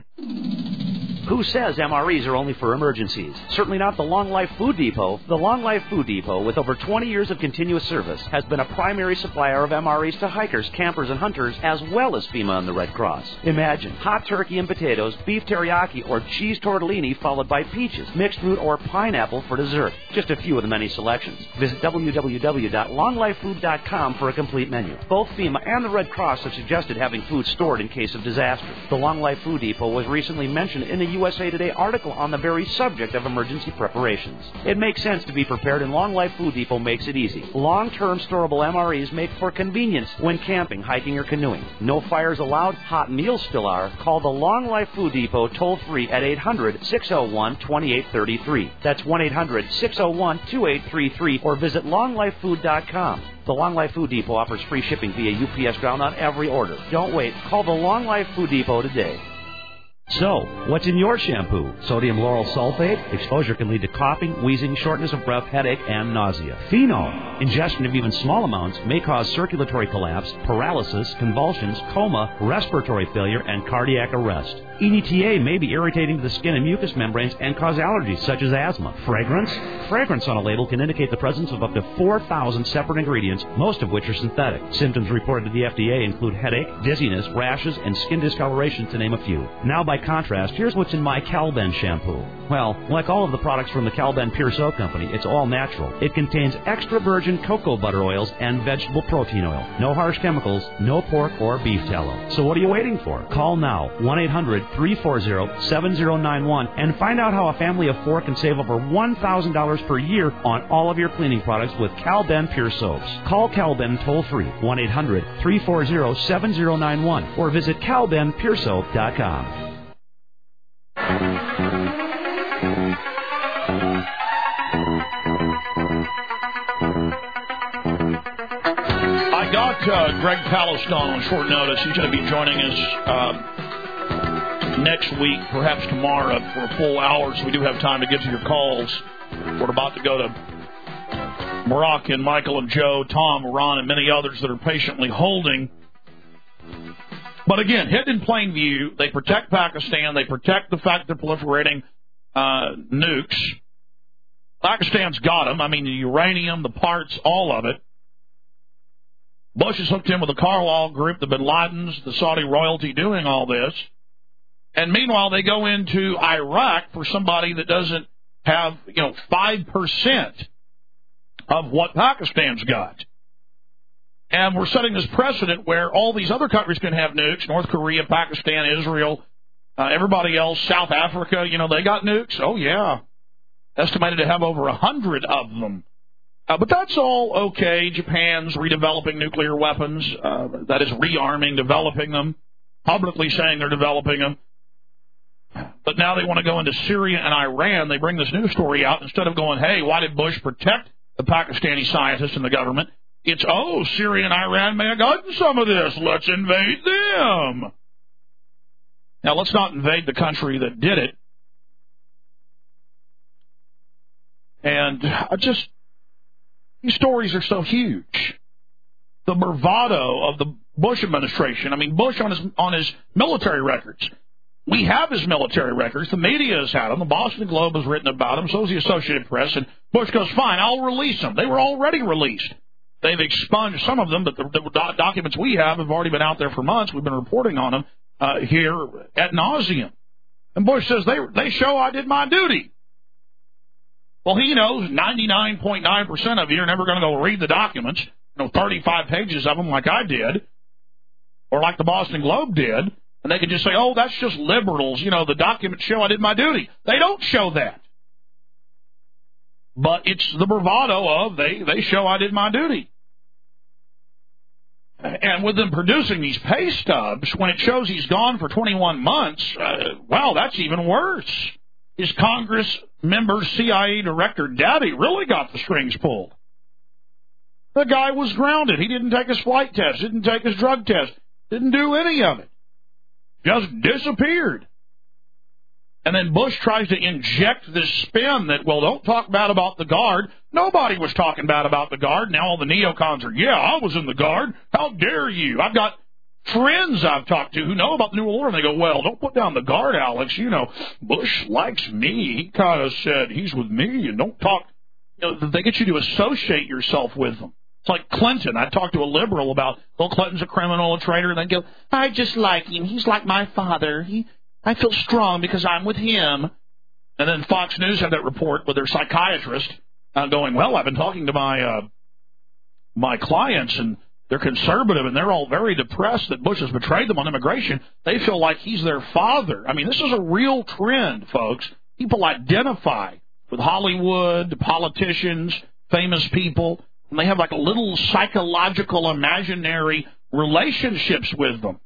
Who says M R Es are only for emergencies? Certainly not the Long Life Food Depot. The Long Life Food Depot, with over twenty years of continuous service, has been a primary supplier of M R Es to hikers, campers, and hunters, as well as FEMA and the Red Cross. Imagine hot turkey and potatoes, beef teriyaki, or cheese tortellini, followed by peaches, mixed fruit, or pineapple for dessert. Just a few of the many selections. Visit w w w dot long life food dot com for a complete menu. Both FEMA and the Red Cross have suggested having food stored in case of disaster. The Long Life Food Depot was recently mentioned in the U S A Today article on the very subject of emergency preparations. It makes sense to be prepared, and Long Life Food Depot makes it easy. Long-term storable M R Es make for convenience when camping, hiking, or canoeing. No fires allowed, hot meals still are. Call the Long Life Food Depot toll-free at eight hundred six oh one two eight three three. That's one eight hundred six oh one two eight three three, or visit long life food dot com. The Long Life Food Depot offers free shipping via U P S ground on every order. Don't wait. Call the Long Life Food Depot today. So, what's in your shampoo? Sodium lauryl sulfate? Exposure can lead to coughing, wheezing, shortness of breath, headache, and nausea. Phenol? Ingestion of even small amounts may cause circulatory collapse, paralysis, convulsions, coma, respiratory failure, and cardiac arrest. E D T A may be irritating to the skin and mucous membranes and cause allergies such as asthma. Fragrance? Fragrance on a label can indicate the presence of up to four thousand separate ingredients, most of which are synthetic. Symptoms reported to the F D A include headache, dizziness, rashes, and skin discoloration, to name a few. Now, by contrast, here's what's in my Calben shampoo. Well, like all of the products from the Calben Pure Soap Company, it's all natural. It contains extra virgin cocoa butter oils and vegetable protein oil. No harsh chemicals, no pork or beef tallow. So what are you waiting for? Call now, one eight hundred three four zero seven zero nine one, and find out how a family of four can save over one thousand dollars per year on all of your cleaning products with Calben Pure Soaps. Call Calben toll-free, one eight hundred three four zero seven zero nine one, or visit calben pure soap dot com. I got uh, Greg Palast on short notice. He's going to be joining us uh, next week, perhaps tomorrow, for a full hour, so we do have time to get to your calls. We're about to go to Morocco and Michael and Joe, Tom, Ron, and many others that are patiently holding. But again, hidden in plain view, they protect Pakistan. They protect the fact they're proliferating uh, nukes. Pakistan's got them. I mean, the uranium, the parts, all of it. Bush has hooked in with the Carlyle Group, the Bin Ladens, the Saudi royalty doing all this. And meanwhile, they go into Iraq for somebody that doesn't have, you know, five percent of what Pakistan's got. And we're setting this precedent where all these other countries can have nukes, North Korea, Pakistan, Israel, uh, everybody else, South Africa, you know, they got nukes. Oh, yeah. Estimated to have over a hundred of them. Uh, but that's all okay. Japan's redeveloping nuclear weapons. Uh, that is rearming, developing them, publicly saying they're developing them. But now they want to go into Syria and Iran. They bring this news story out. Instead of going, hey, why did Bush protect the Pakistani scientists and the government? It's, oh, Syria and Iran may have gotten some of this. Let's invade them. Now, let's not invade the country that did it. And I just, these stories are so huge. The bravado of the Bush administration. I mean, Bush on his on his military records We have his military records. The media has had them. The Boston Globe has written about him. So has the Associated Press. And Bush goes, fine, I'll release them. They were already released. They've expunged some of them, but the, the documents we have have already been out there for months. We've been reporting on them uh, here ad nauseum. And Bush says, they, they show I did my duty. Well, he knows ninety-nine point nine percent of you are never going to go read the documents, you know, thirty-five pages of them like I did, or like the Boston Globe did. And they can just say, oh, that's just liberals. You know, the documents show I did my duty. They don't show that. But it's the bravado of they, they show I did my duty. And with them producing these pay stubs, when it shows he's gone for twenty-one months, uh, wow, that's even worse. His Congress member C I A director, Daddy, really got the strings pulled. The guy was grounded. He didn't take his flight test, didn't take his drug test, didn't do any of it. Just disappeared. And then Bush tries to inject this spin that, well, don't talk bad about the Guard. Nobody was talking bad about the Guard. Now all the neocons are, yeah, I was in the Guard. How dare you? I've got friends I've talked to who know about the New World Order, and they go, well, don't put down the Guard, Alex. You know, Bush likes me. He kind of said he's with me, and don't talk. You know, they get you to associate yourself with them. It's like Clinton. I talked to a liberal about, well, Clinton's a criminal, a traitor, and they go, I just like him. He's like my father. He, I feel strong because I'm with him. And then Fox News had that report with their psychiatrist uh, going, well, I've been talking to my uh, my clients, and they're conservative, and they're all very depressed that Bush has betrayed them on immigration. They feel like he's their father. I mean, this is a real trend, folks. People identify with Hollywood, politicians, famous people, and they have like a little psychological, imaginary relationships with them.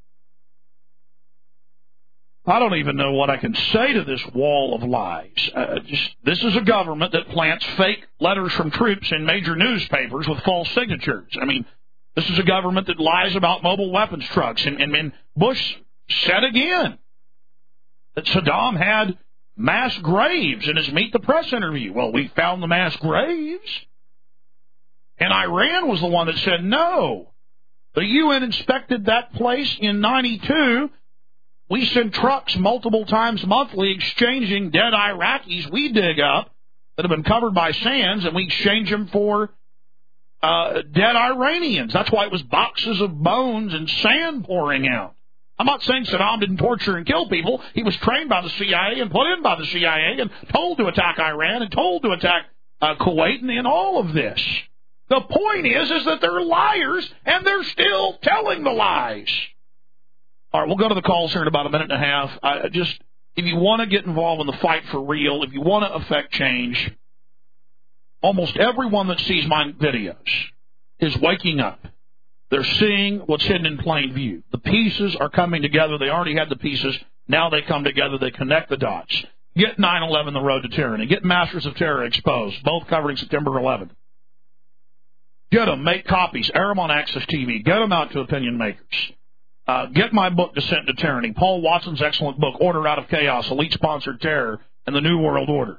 I don't even know what I can say to this wall of lies. Uh, just, this is a government that plants fake letters from troops in major newspapers with false signatures. I mean, this is a government that lies about mobile weapons trucks. And, and, and Bush said again that Saddam had mass graves in his Meet the Press interview. Well, we found the mass graves. And Iran was the one that said no. The U N inspected that place in ninety-two. We send trucks multiple times monthly exchanging dead Iraqis we dig up that have been covered by sands, and we exchange them for uh, dead Iranians. That's why it was boxes of bones and sand pouring out. I'm not saying Saddam didn't torture and kill people. He was trained by the C I A and put in by the C I A and told to attack Iran and told to attack uh, Kuwait and, and all of this. The point is, is that they're liars, and they're still telling the lies. All right, we'll go to the calls here in about a minute and a half. I just, if you want to get involved in the fight for real, if you want to affect change, almost everyone that sees my videos is waking up. They're seeing what's hidden in plain view. The pieces are coming together. They already had the pieces. Now they come together. They connect the dots. Get nine eleven, The Road to Tyranny. Get Masters of Terror Exposed, both covering September eleventh. Get them. Make copies. Air them on Access T V. Get them out to opinion makers. Uh, get my book, Descent into Tyranny. Paul Watson's excellent book, Order Out of Chaos, Elite-Sponsored Terror, and the New World Order.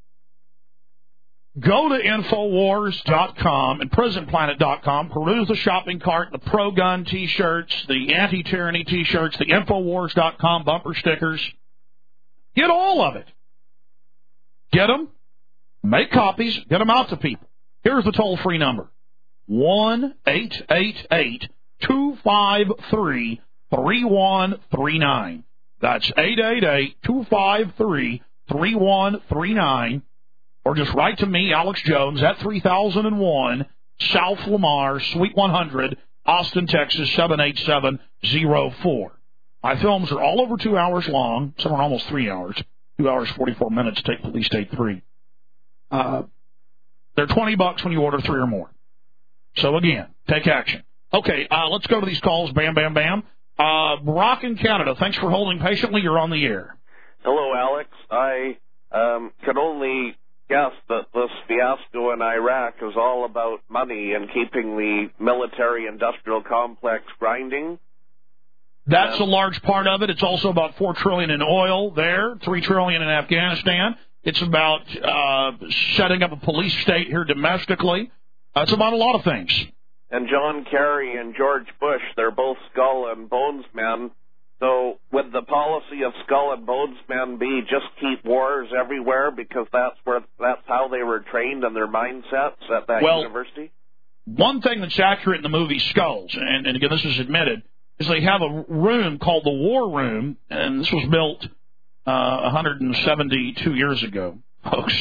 Go to Infowars dot com and Prison Planet dot com. Peruse the shopping cart, the pro-gun T-shirts, the anti-tyranny T-shirts, the Infowars dot com bumper stickers. Get all of it. Get them. Make copies. Get them out to people. Here's the toll-free number. one eight eight eight two five three three one three nine. That's eight eight eight two five three three one three nine. Or just write to me, Alex Jones, at three thousand one South Lamar, Suite one hundred, Austin, Texas, seven eight seven zero four. My films are all over two hours long. Some are almost three hours. Two hours, forty-four minutes, take Police State three. Uh, they're twenty bucks when you order three or more. So, again, take action. Okay, uh, let's go to these calls. Bam, bam, bam. Uh, Brock in Canada, thanks for holding patiently. You're on the air. Hello, Alex. I um, can only guess that this fiasco in Iraq is all about money and keeping the military-industrial complex grinding. That's a large part of it. It's also about four trillion dollars in oil there, three trillion dollars in Afghanistan. It's about uh, setting up a police state here domestically. Uh, it's about a lot of things. And John Kerry and George Bush, they're both skull and bones men So would the policy of Skull and Bones men be just keep wars everywhere because that's where that's how they were trained and their mindsets at that well, university? One thing that's accurate in the movie Skulls, and, and again this is admitted, is they have a room called the War Room, and this was built uh, one hundred seventy-two years ago, folks.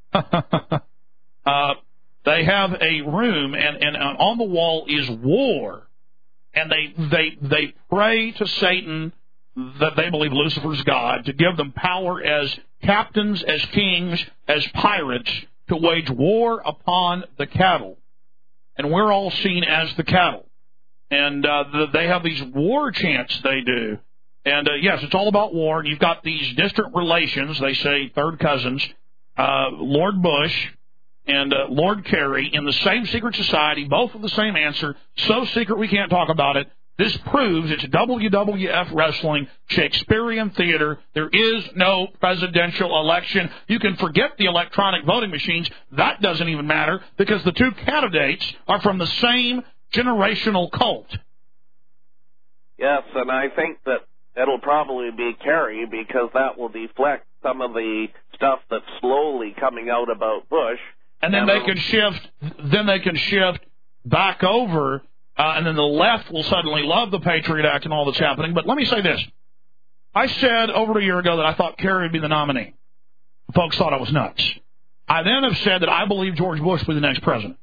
uh, they have a room, and, and on the wall is war. And they, they they pray to Satan, that they believe Lucifer's God, to give them power as captains, as kings, as pirates, to wage war upon the cattle. And we're all seen as the cattle. And uh, the, they have these war chants they do. And, uh, yes, it's all about war. And you've got these distant relations, they say third cousins, uh, Lord Bush and uh, Lord Kerry in the same secret society, both with the same answer, so secret we can't talk about it. This proves it's W W F wrestling, Shakespearean theater. There is no presidential election. You can forget the electronic voting machines. That doesn't even matter because the two candidates are from the same generational cult. Yes, and I think that it'll probably be Kerry because that will deflect some of the stuff that's slowly coming out about Bush. And then they can shift. Then they can shift back over, uh, and then the left will suddenly love the Patriot Act and all that's happening. But let me say this: I said over a year ago that I thought Kerry would be the nominee. Folks thought I was nuts. I then have said that I believe George Bush will be the next president.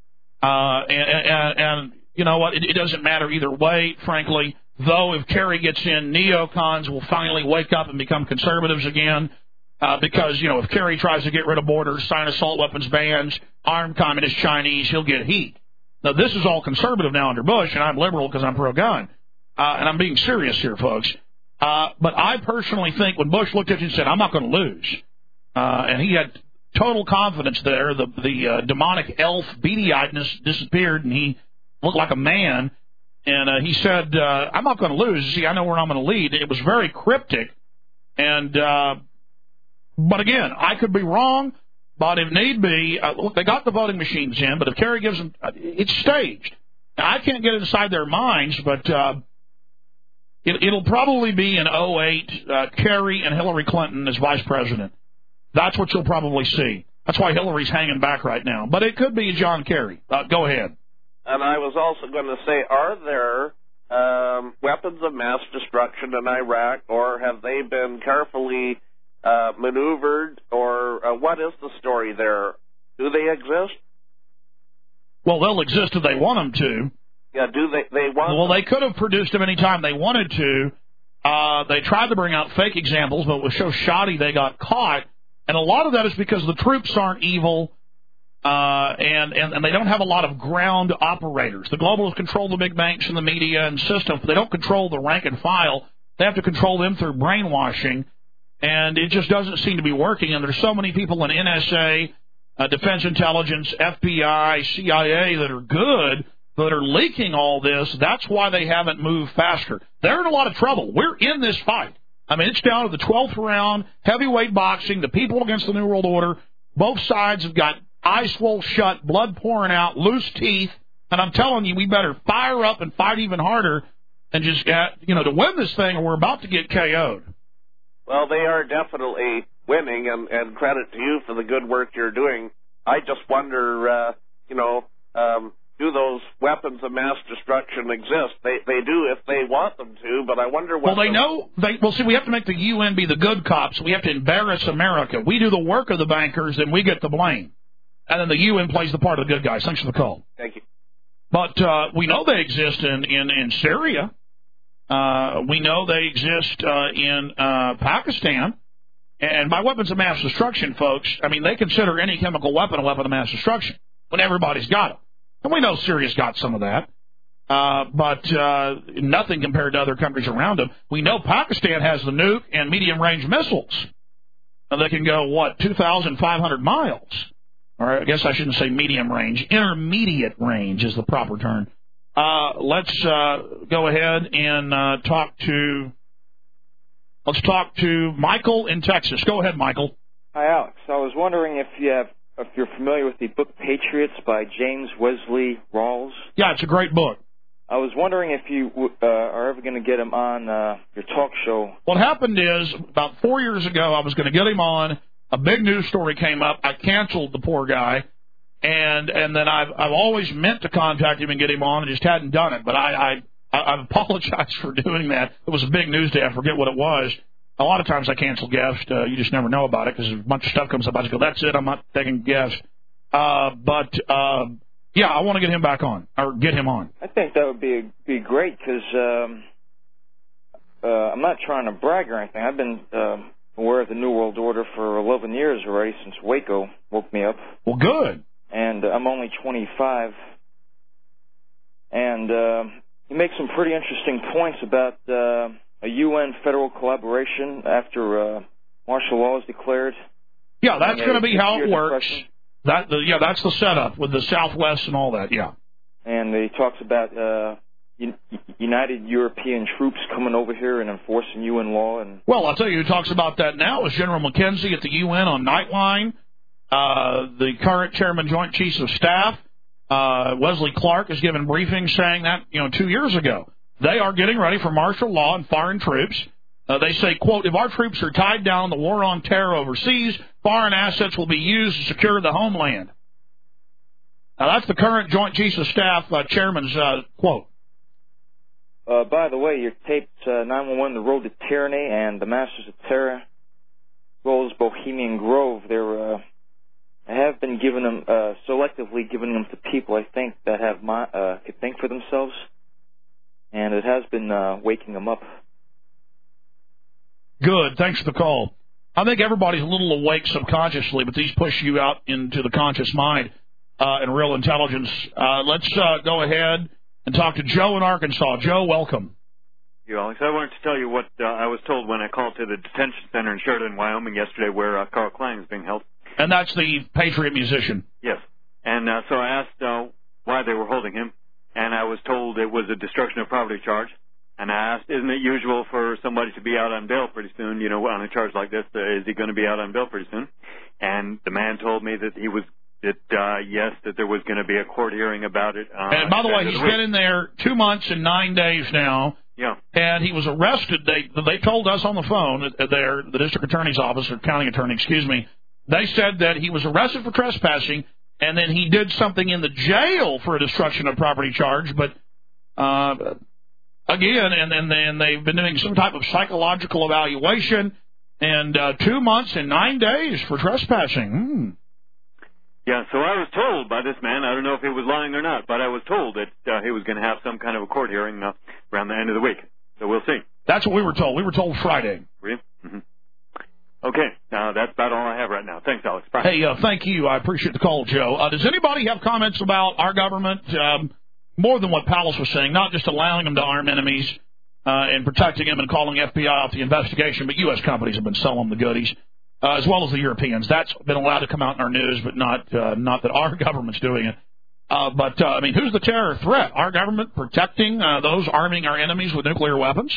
Uh, and, and, and you know what? It, it doesn't matter either way, frankly. Though if Kerry gets in, neocons will finally wake up and become conservatives again. Uh, because, you know, if Kerry tries to get rid of borders, sign assault weapons bans, arm communist Chinese, he'll get heat. Now, this is all conservative now under Bush, and I'm liberal because I'm pro-gun. Uh, and I'm being serious here, folks. Uh, but I personally think when Bush looked at you and said, I'm not going to lose, uh, and he had total confidence there, the, the uh, demonic elf beady-eyedness disappeared, and he looked like a man. And uh, he said, uh, I'm not going to lose. See, I know where I'm going to lead. It was very cryptic. And... Uh, But again, I could be wrong, but if need be, uh, look, they got the voting machines in, but if Kerry gives them, uh, it's staged. Now, I can't get inside their minds, but uh, it, it'll probably be in oh eight, uh, Kerry and Hillary Clinton as vice president. That's what you'll probably see. That's why Hillary's hanging back right now. But it could be John Kerry. Uh, go ahead. And I was also going to say, are there um, weapons of mass destruction in Iraq, or have they been carefully Uh, maneuvered, or uh, what is the story there? Do they exist? Well, they'll exist if they want them to. Yeah, do they? They want. Well, them? they could have produced them any time they wanted to. Uh, they tried to bring out fake examples, but it was so shoddy they got caught. And a lot of that is because the troops aren't evil, uh, and, and and they don't have a lot of ground operators. The globalists control the big banks and the media and systems, but they don't control the rank and file. They have to control them through brainwashing. And it just doesn't seem to be working. And there's so many people in N S A, uh, Defense Intelligence, F B I, C I A that are good, that are leaking all this. That's why they haven't moved faster. They're in a lot of trouble. We're in this fight. I mean, it's down to the twelfth round, heavyweight boxing, the people against the New World Order. Both sides have got eyes swole shut, blood pouring out, loose teeth. And I'm telling you, we better fire up and fight even harder and just, uh, you know, to win this thing, or we're about to get K O'd. Well, they are definitely winning, and, and credit to you for the good work you're doing. I just wonder, uh, you know, um, do those weapons of mass destruction exist? They they do if they want them to, but I wonder what... Well, they know... They, well, see, we have to make the U N be the good cops. We have to embarrass America. We do the work of the bankers, and we get the blame. And then the U N plays the part of the good guys. Thanks for the call. Thank you. But uh, we know they exist in, in, in Syria. Uh, we know they exist uh, in uh, Pakistan. And by weapons of mass destruction, folks, I mean, they consider any chemical weapon a weapon of mass destruction when everybody's got them. And we know Syria's got some of that, uh, but uh, nothing compared to other countries around them. We know Pakistan has the nuke and medium-range missiles. And they can go, what, two thousand five hundred miles? Or I guess I shouldn't say medium range. Intermediate range is the proper term. Uh, let's uh, go ahead and uh, talk to let's talk to Michael in Texas. Go ahead, Michael. Hi, Alex. I was wondering if you have if you're familiar with the book Patriots by James Wesley Rawls. Yeah, it's a great book. I was wondering if you uh, are ever going to get him on uh, your talk show. What happened is, about four years ago, I was going to get him on. A big news story came up. I canceled the poor guy. And and then I've I've always meant to contact him and get him on, and just hadn't done it. But I, I, I apologize for doing that. It was a big news day. I forget what it was. A lot of times I cancel guests. Uh, you just never know about it because a bunch of stuff comes up. I just go, that's it. I'm not taking guests. Uh, but... Uh, Yeah, I want to get him back on, or get him on. I think that would be be great because um, uh, I'm not trying to brag or anything. I've been uh, aware of the New World Order for eleven years already since Waco woke me up. Well, good. And uh, I'm only twenty-five. And uh, he makes some pretty interesting points about uh, a U N federal collaboration after uh, martial law is declared. Yeah, that's going to be how it works. Depression. That the, yeah, that's the setup with the Southwest and all that. Yeah, and he talks about uh, un- United European troops coming over here and enforcing U N law. And well, I'll tell you who talks about that now is General McKenzie at the U N on Nightline. Uh, the current Chairman, Joint Chiefs of Staff, uh, Wesley Clark, has given briefings saying that you know two years ago they are getting ready for martial law and foreign troops. Uh, they say, quote, if our troops are tied down in the war on terror overseas, foreign assets will be used to secure the homeland. Now, that's the current Joint Chiefs of Staff uh, Chairman's uh, quote. Uh, by the way, your tapes uh, nine one one, The Road to Tyranny, and The Masters of Terror, as well as Bohemian Grove, they're, uh, I have been giving them, uh, selectively giving them to people I think that have my, uh, could think for themselves, and it has been uh, waking them up. Good. Thanks for the call. I think everybody's a little awake subconsciously, but these push you out into the conscious mind uh, and real intelligence. Uh, let's uh, go ahead and talk to Joe in Arkansas. Joe, welcome. You, Alex. I wanted to tell you what uh, I was told when I called to the detention center in Sheridan, Wyoming yesterday where uh, Carl Klein is being held. And that's the Patriot musician. Yes. And uh, so I asked uh, why they were holding him, and I was told it was a destruction of property charge. And I asked, isn't it usual for somebody to be out on bail pretty soon, you know, on a charge like this? Uh, is he going to be out on bail pretty soon? And the man told me that he was, that, uh, yes, that there was going to be a court hearing about it. Uh, and by the way, he's the been in there two months and nine days now. Yeah. And he was arrested. They they told us on the phone there, the district attorney's office, or county attorney, excuse me, they said that he was arrested for trespassing, and then he did something in the jail for a destruction of property charge, but... Uh, Again, and then and they've been doing some type of psychological evaluation, and uh, two months and nine days for trespassing. Mm. Yeah, so I was told by this man, I don't know if he was lying or not, but I was told that uh, he was going to have some kind of a court hearing uh, around the end of the week. So we'll see. That's what we were told. We were told Friday. Really? Mm-hmm. Okay, uh, that's about all I have right now. Thanks, Alex. Bye. Hey, uh, thank you. I appreciate the call, Joe. Uh, does anybody have comments about our government? Um, More than what Palace was saying, not just allowing them to arm enemies uh, and protecting them and calling F B I off the investigation, but U S companies have been selling the goodies, uh, as well as the Europeans. That's been allowed to come out in our news, but not uh, not that our government's doing it. Uh, but, uh, I mean, who's the terror threat? Our government protecting uh, those arming our enemies with nuclear weapons?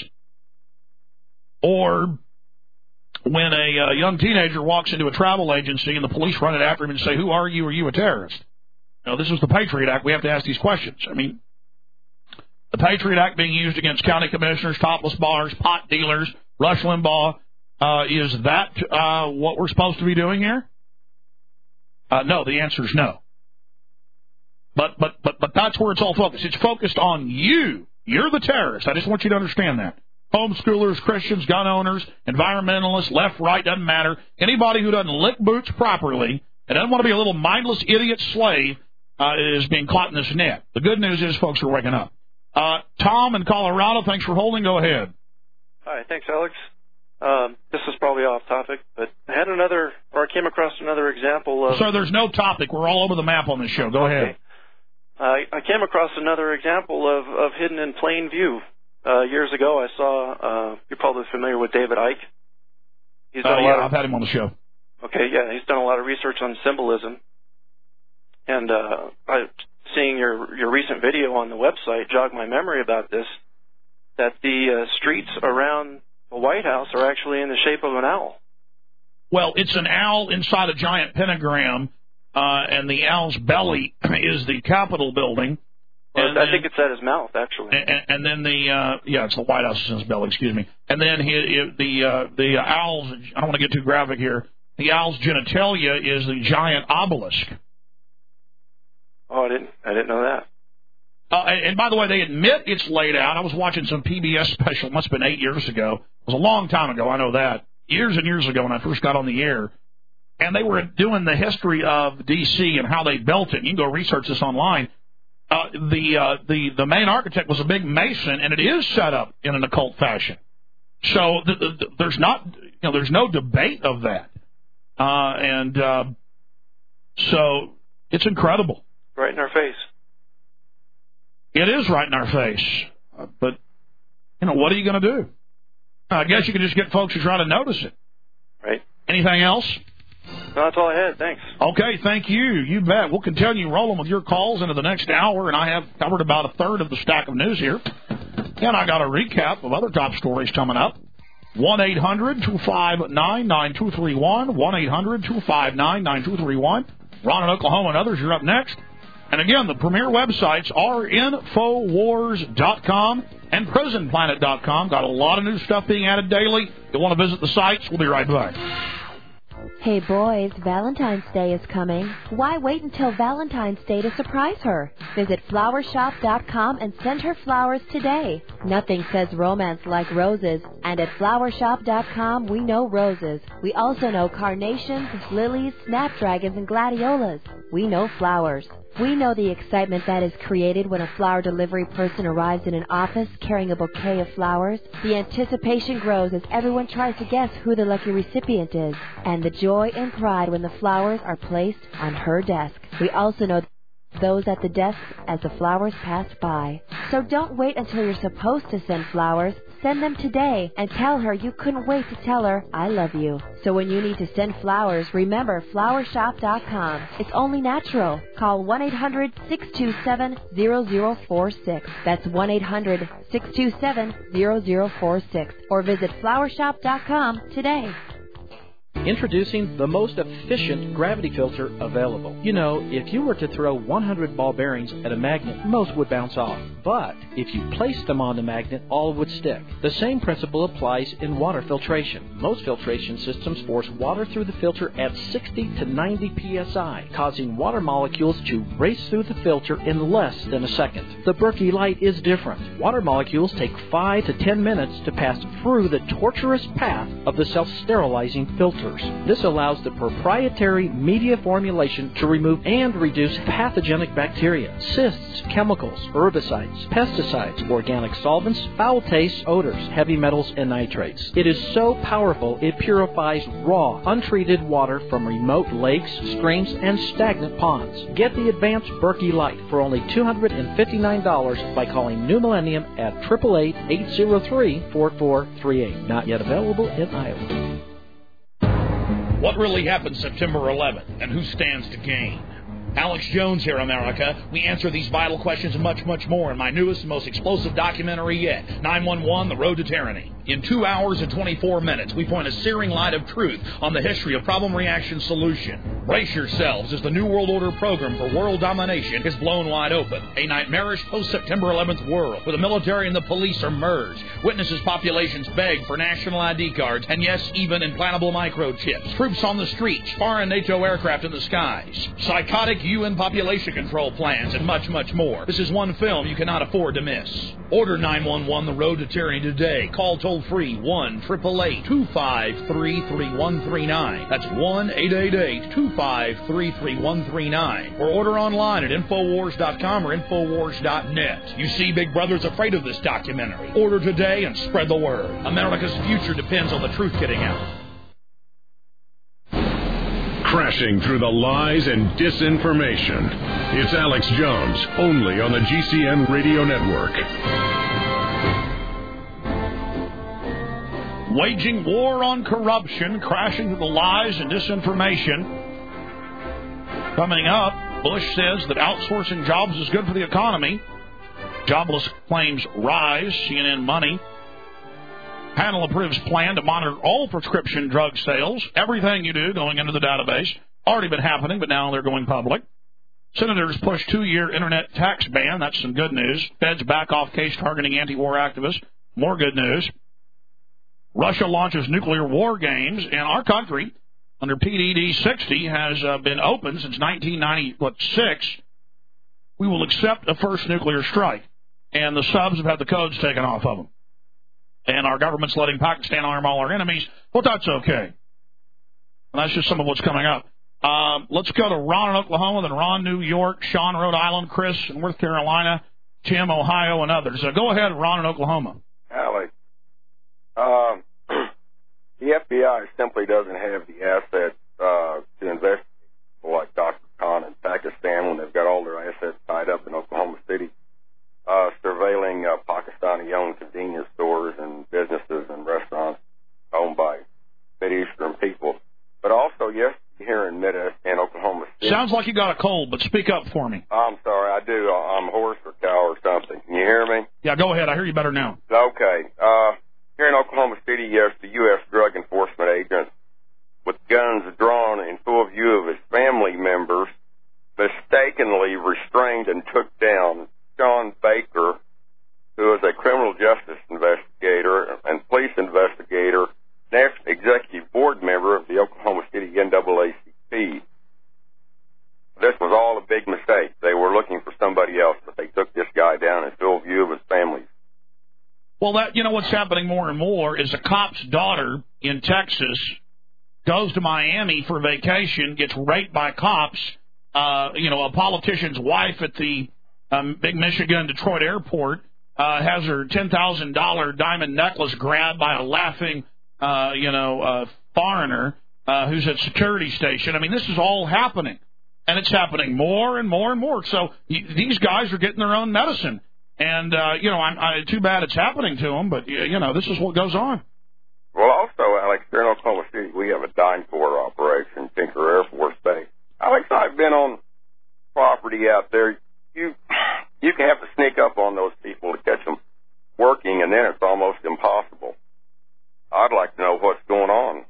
Or when a uh, young teenager walks into a travel agency and the police run it after him and say, who are you? Are you a terrorist? Now, this is the Patriot Act. We have to ask these questions. I mean, the Patriot Act being used against county commissioners, topless bars, pot dealers, Rush Limbaugh, uh, is that uh, what we're supposed to be doing here? Uh, no, the answer is no. But, but, but, but that's where it's all focused. It's focused on you. You're the terrorist. I just want you to understand that. Homeschoolers, Christians, gun owners, environmentalists, left, right, doesn't matter. Anybody who doesn't lick boots properly and doesn't want to be a little mindless idiot slave Uh, is being caught in this net. The good news is folks are waking up. Uh, Tom in Colorado, thanks for holding. Go ahead. Hi, thanks, Alex. Um, this is probably off topic, but I had another, or I came across another example of... So there's no topic. We're all over the map on this show. Go okay. ahead. Uh, I came across another example of, of hidden in plain view. Uh, years ago, I saw, uh, you're probably familiar with David Icke. He's done uh, a yeah, lot of, I've had him on the show. Okay, yeah, he's done a lot of research on symbolism. And uh, I, seeing your your recent video on the website jogged my memory about this, that the uh, streets around the White House are actually in the shape of an owl. Well, it's an owl inside a giant pentagram, uh, and the owl's belly is the Capitol building. Well, and I then, think it's at his mouth, actually. And, and then the uh, yeah, it's the White House is in his belly. Excuse me. And then he, he, the uh, the owl's. I don't want to get too graphic here. The owl's genitalia is the giant obelisk. Oh, I didn't. I didn't know that. Uh, and, and by the way, they admit it's laid out. I was watching some P B S special. It must have been eight years ago. It was a long time ago. I know that. Years and years ago when I first got on the air. And they were doing the history of D C and how they built it. You can go research this online. Uh, the uh, the the main architect was a big Mason, and it is set up in an occult fashion. So the, the, the, there's not, you know, there's no debate of that, uh, and uh, so it's incredible. Right in our face. It is right in our face, uh, but you know, what are you going to do? I guess you can just get folks to try to notice it. Right. Anything else? No, that's all I had. Thanks. Okay, thank you. You bet. We'll continue rolling with your calls into the next hour, and I have covered about a third of the stack of news here. And I got a recap of other top stories coming up. one eight hundred two five nine nine two three one, one eight hundred two five nine nine two three one. Ron in Oklahoma and others, you're up next. And again, the premier websites are Infowars dot com and Prison Planet dot com. Got a lot of new stuff being added daily. You'll want to visit the sites. We'll be right back. Hey boys, Valentine's Day is coming. Why wait until Valentine's Day to surprise her? Visit flower shop dot com and send her flowers today. Nothing says romance like roses, and at flower shop dot com we know roses. We also know carnations, lilies, snapdragons, and gladiolas. We know flowers. We know the excitement that is created when a flower delivery person arrives in an office carrying a bouquet of flowers. The anticipation grows as everyone tries to guess who the lucky recipient is, and the joy and pride when the flowers are placed on her desk. We also know those at the desk as the flowers pass by. So don't wait until you're supposed to send flowers. Send them today and tell her you couldn't wait to tell her, I love you. So when you need to send flowers, remember flower shop dot com. It's only natural. Call one eight hundred six two seven zero zero four six. That's one eight hundred six two seven zero zero four six. Or visit flower shop dot com today. Introducing the most efficient gravity filter available. You know, if you were to throw one hundred ball bearings at a magnet, most would bounce off. But if you placed them on the magnet, all would stick. The same principle applies in water filtration. Most filtration systems force water through the filter at sixty to ninety P S I, causing water molecules to race through the filter in less than a second. The Berkey Light is different. Water molecules take five to ten minutes to pass through the tortuous path of the self-sterilizing filters. This allows the proprietary media formulation to remove and reduce pathogenic bacteria, cysts, chemicals, herbicides, pesticides, organic solvents, foul tastes, odors, heavy metals, and nitrates. It is so powerful it purifies raw, untreated water from remote lakes, streams, and stagnant ponds. Get the advanced Berkey Light for only two hundred fifty-nine dollars by calling New Millennium at eight eight eight, eight zero three, four four three eight. Not yet available in Iowa. What really happened September eleventh, and who stands to gain? Alex Jones here, America. We answer these vital questions and much, much more in my newest and most explosive documentary yet, nine one one, The Road to Tyranny. In two hours and twenty-four minutes, we point a searing light of truth on the history of problem, reaction, solution. Brace yourselves as the New World Order program for world domination is blown wide open. A nightmarish post-September eleventh world where the military and the police are merged. Witnesses populations beg for national I D cards and, yes, even implantable microchips. Troops on the streets, foreign NATO aircraft in the skies. Psychotic U N population control plans, and much, much more. This is one film you cannot afford to miss. Order nine one one, The Road to Tyranny today. Call toll-free one eight eight eight, two five three, three one three nine. That's one eight eight eight, two five three, three one three nine. Or order online at Infowars dot com or Infowars dot net. You see, Big Brother's afraid of this documentary. Order today and spread the word. America's future depends on the truth getting out. Crashing through the lies and disinformation. It's Alex Jones, only on the G C N Radio Network. Waging war on corruption, crashing through the lies and disinformation. Coming up, Bush says that outsourcing jobs is good for the economy. Jobless claims rise, C N N Money. Panel approves plan to monitor all prescription drug sales. Everything you do going into the database. Already been happening, but now they're going public. Senators push two-year Internet tax ban. That's some good news. Feds back off case targeting anti-war activists. More good news. Russia launches nuclear war games, and our country, under P D D sixty, has uh, been open since nineteen ninety-six. We will accept a first nuclear strike, and the subs have had the codes taken off of them. And our government's letting Pakistan arm all our enemies. Well, that's okay. And that's just some of what's coming up. Um, let's go to Ron in Oklahoma, then Ron, New York, Sean, Rhode Island, Chris in North Carolina, Tim, Ohio, and others. So go ahead, Ron in Oklahoma. Alex, um, the F B I simply doesn't have the assets uh, to investigate people like Doctor Khan in Pakistan when they've got all their assets tied up in Oklahoma City, uh, surveilling uh, Pakistani-owned convenience stores and businesses and restaurants owned by Mideastern people. But also, yes, here in Mid in Oklahoma City. Sounds like you got a cold, but speak up for me. I'm sorry, I do. I'm hoarse or cow or something. Can you hear me? Yeah, go ahead. I hear you better now. Okay. Uh, here in Oklahoma City, yes, the U S drug enforcement agent with guns drawn in full view of his family members mistakenly restrained and took down Sean Baker, who is a criminal justice investigator and police investigator, next executive board member of the Oklahoma City N double A C P. This was all a big mistake. They were looking for somebody else, but they took this guy down in full view of his family. Well, that you know what's happening more and more is a cop's daughter in Texas goes to Miami for vacation, gets raped by cops. Uh, you know, a politician's wife at the um, big Michigan Detroit airport uh, has her ten thousand dollars diamond necklace grabbed by a laughing, uh, you know, uh, foreigner uh, who's at security station. I mean, this is all happening, and it's happening more and more and more. So y- these guys are getting their own medicine. And, uh, you know, I'm, I, too bad it's happening to them, but, you know, this is what goes on. Well, also, Alex, here in Oklahoma City, we have a DynCorp operation, Tinker Air Force Base. Alex, I've been on property out there. You you can have to sneak up on those people to catch them working, and then it's almost impossible. I'd like to know what's going on.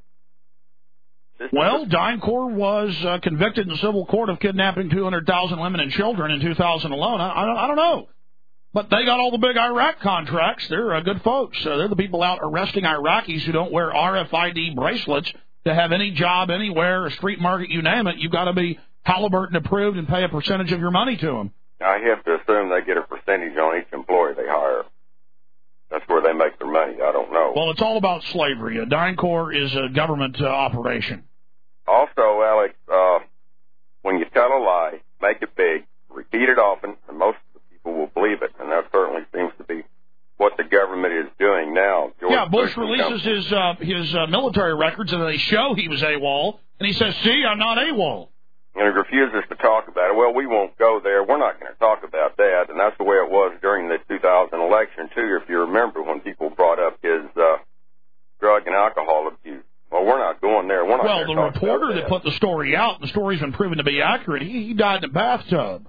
This Well, DynCorp was uh, convicted in civil court of kidnapping two hundred thousand women and children in two thousand alone. I, I, don't, I don't know. But they got all the big Iraq contracts. They're uh, good folks. Uh, they're the people out arresting Iraqis who don't wear R F I D bracelets to have any job anywhere, a street market, you name it. You've got to be Halliburton approved and pay a percentage of your money to them. I have to assume they get a percentage on each employee they hire. That's where they make their money. I don't know. Well, it's all about slavery. Uh, DynCorp is a government uh, operation. Also, Alex, uh, when you tell a lie, make it big, repeat it often, and most will believe it, and that certainly seems to be what the government is doing now. George yeah, Bush, Bush releases his uh, his uh, military records, and they show he was AWOL, and he says, see, I'm not AWOL. And he refuses to talk about it. Well, we won't go there. We're not going to talk about that, and that's the way it was during the two thousand election, too, if you remember when people brought up his uh, drug and alcohol abuse. Well, we're not going there. We're not well, going the to talk reporter about that that put the story out, the story's been proven to be accurate, he, he died in a bathtub.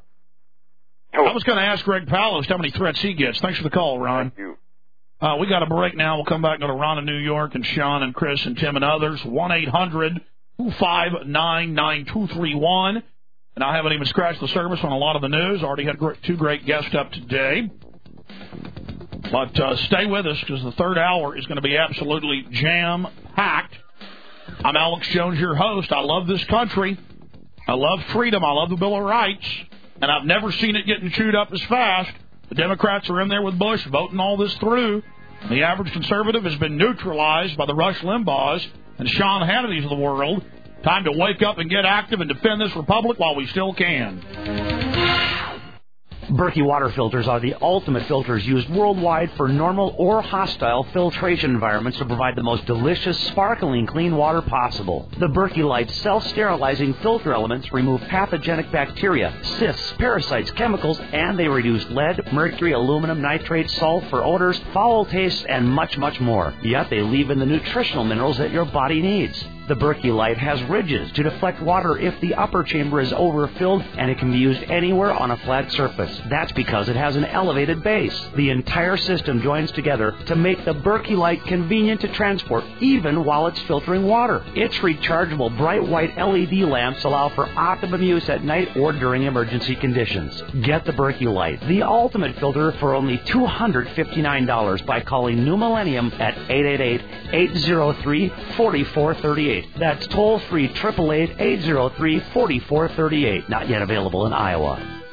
I was going to ask Greg Palast how many threats he gets. Thanks for the call, Ron. Thank you. Uh, we got a break now. We'll come back and go to Ron in New York and Sean and Chris and Tim and others. one eight hundred two five nine nine two three one. And I haven't even scratched the surface on a lot of the news. Already had two great guests up today. But uh, stay with us because the third hour is going to be absolutely jam-packed. I'm Alex Jones, your host. I love this country. I love freedom. I love the Bill of Rights. And I've never seen it getting chewed up as fast. The Democrats are in there with Bush voting all this through. And the average conservative has been neutralized by the Rush Limbaughs and Sean Hannity's of the world. Time to wake up and get active and defend this republic while we still can. Berkey water filters are the ultimate filters used worldwide for normal or hostile filtration environments to provide the most delicious, sparkling clean water possible. The Berkey Light self-sterilizing filter elements remove pathogenic bacteria, cysts, parasites, chemicals, and they reduce lead, mercury, aluminum, nitrates, sulfur, odors, foul tastes, and much, much more. Yet they leave in the nutritional minerals that your body needs. The Berkey Light has ridges to deflect water if the upper chamber is overfilled, and it can be used anywhere on a flat surface. That's because it has an elevated base. The entire system joins together to make the Berkey Light convenient to transport, even while it's filtering water. Its rechargeable bright white L E D lamps allow for optimum use at night or during emergency conditions. Get the Berkey Light, the ultimate filter, for only two hundred fifty-nine dollars by calling New Millennium at eight eight eight, eight zero three, four four three eight. That's toll-free, eight eight eight, eight zero three, four four three eight. Not yet available in Iowa.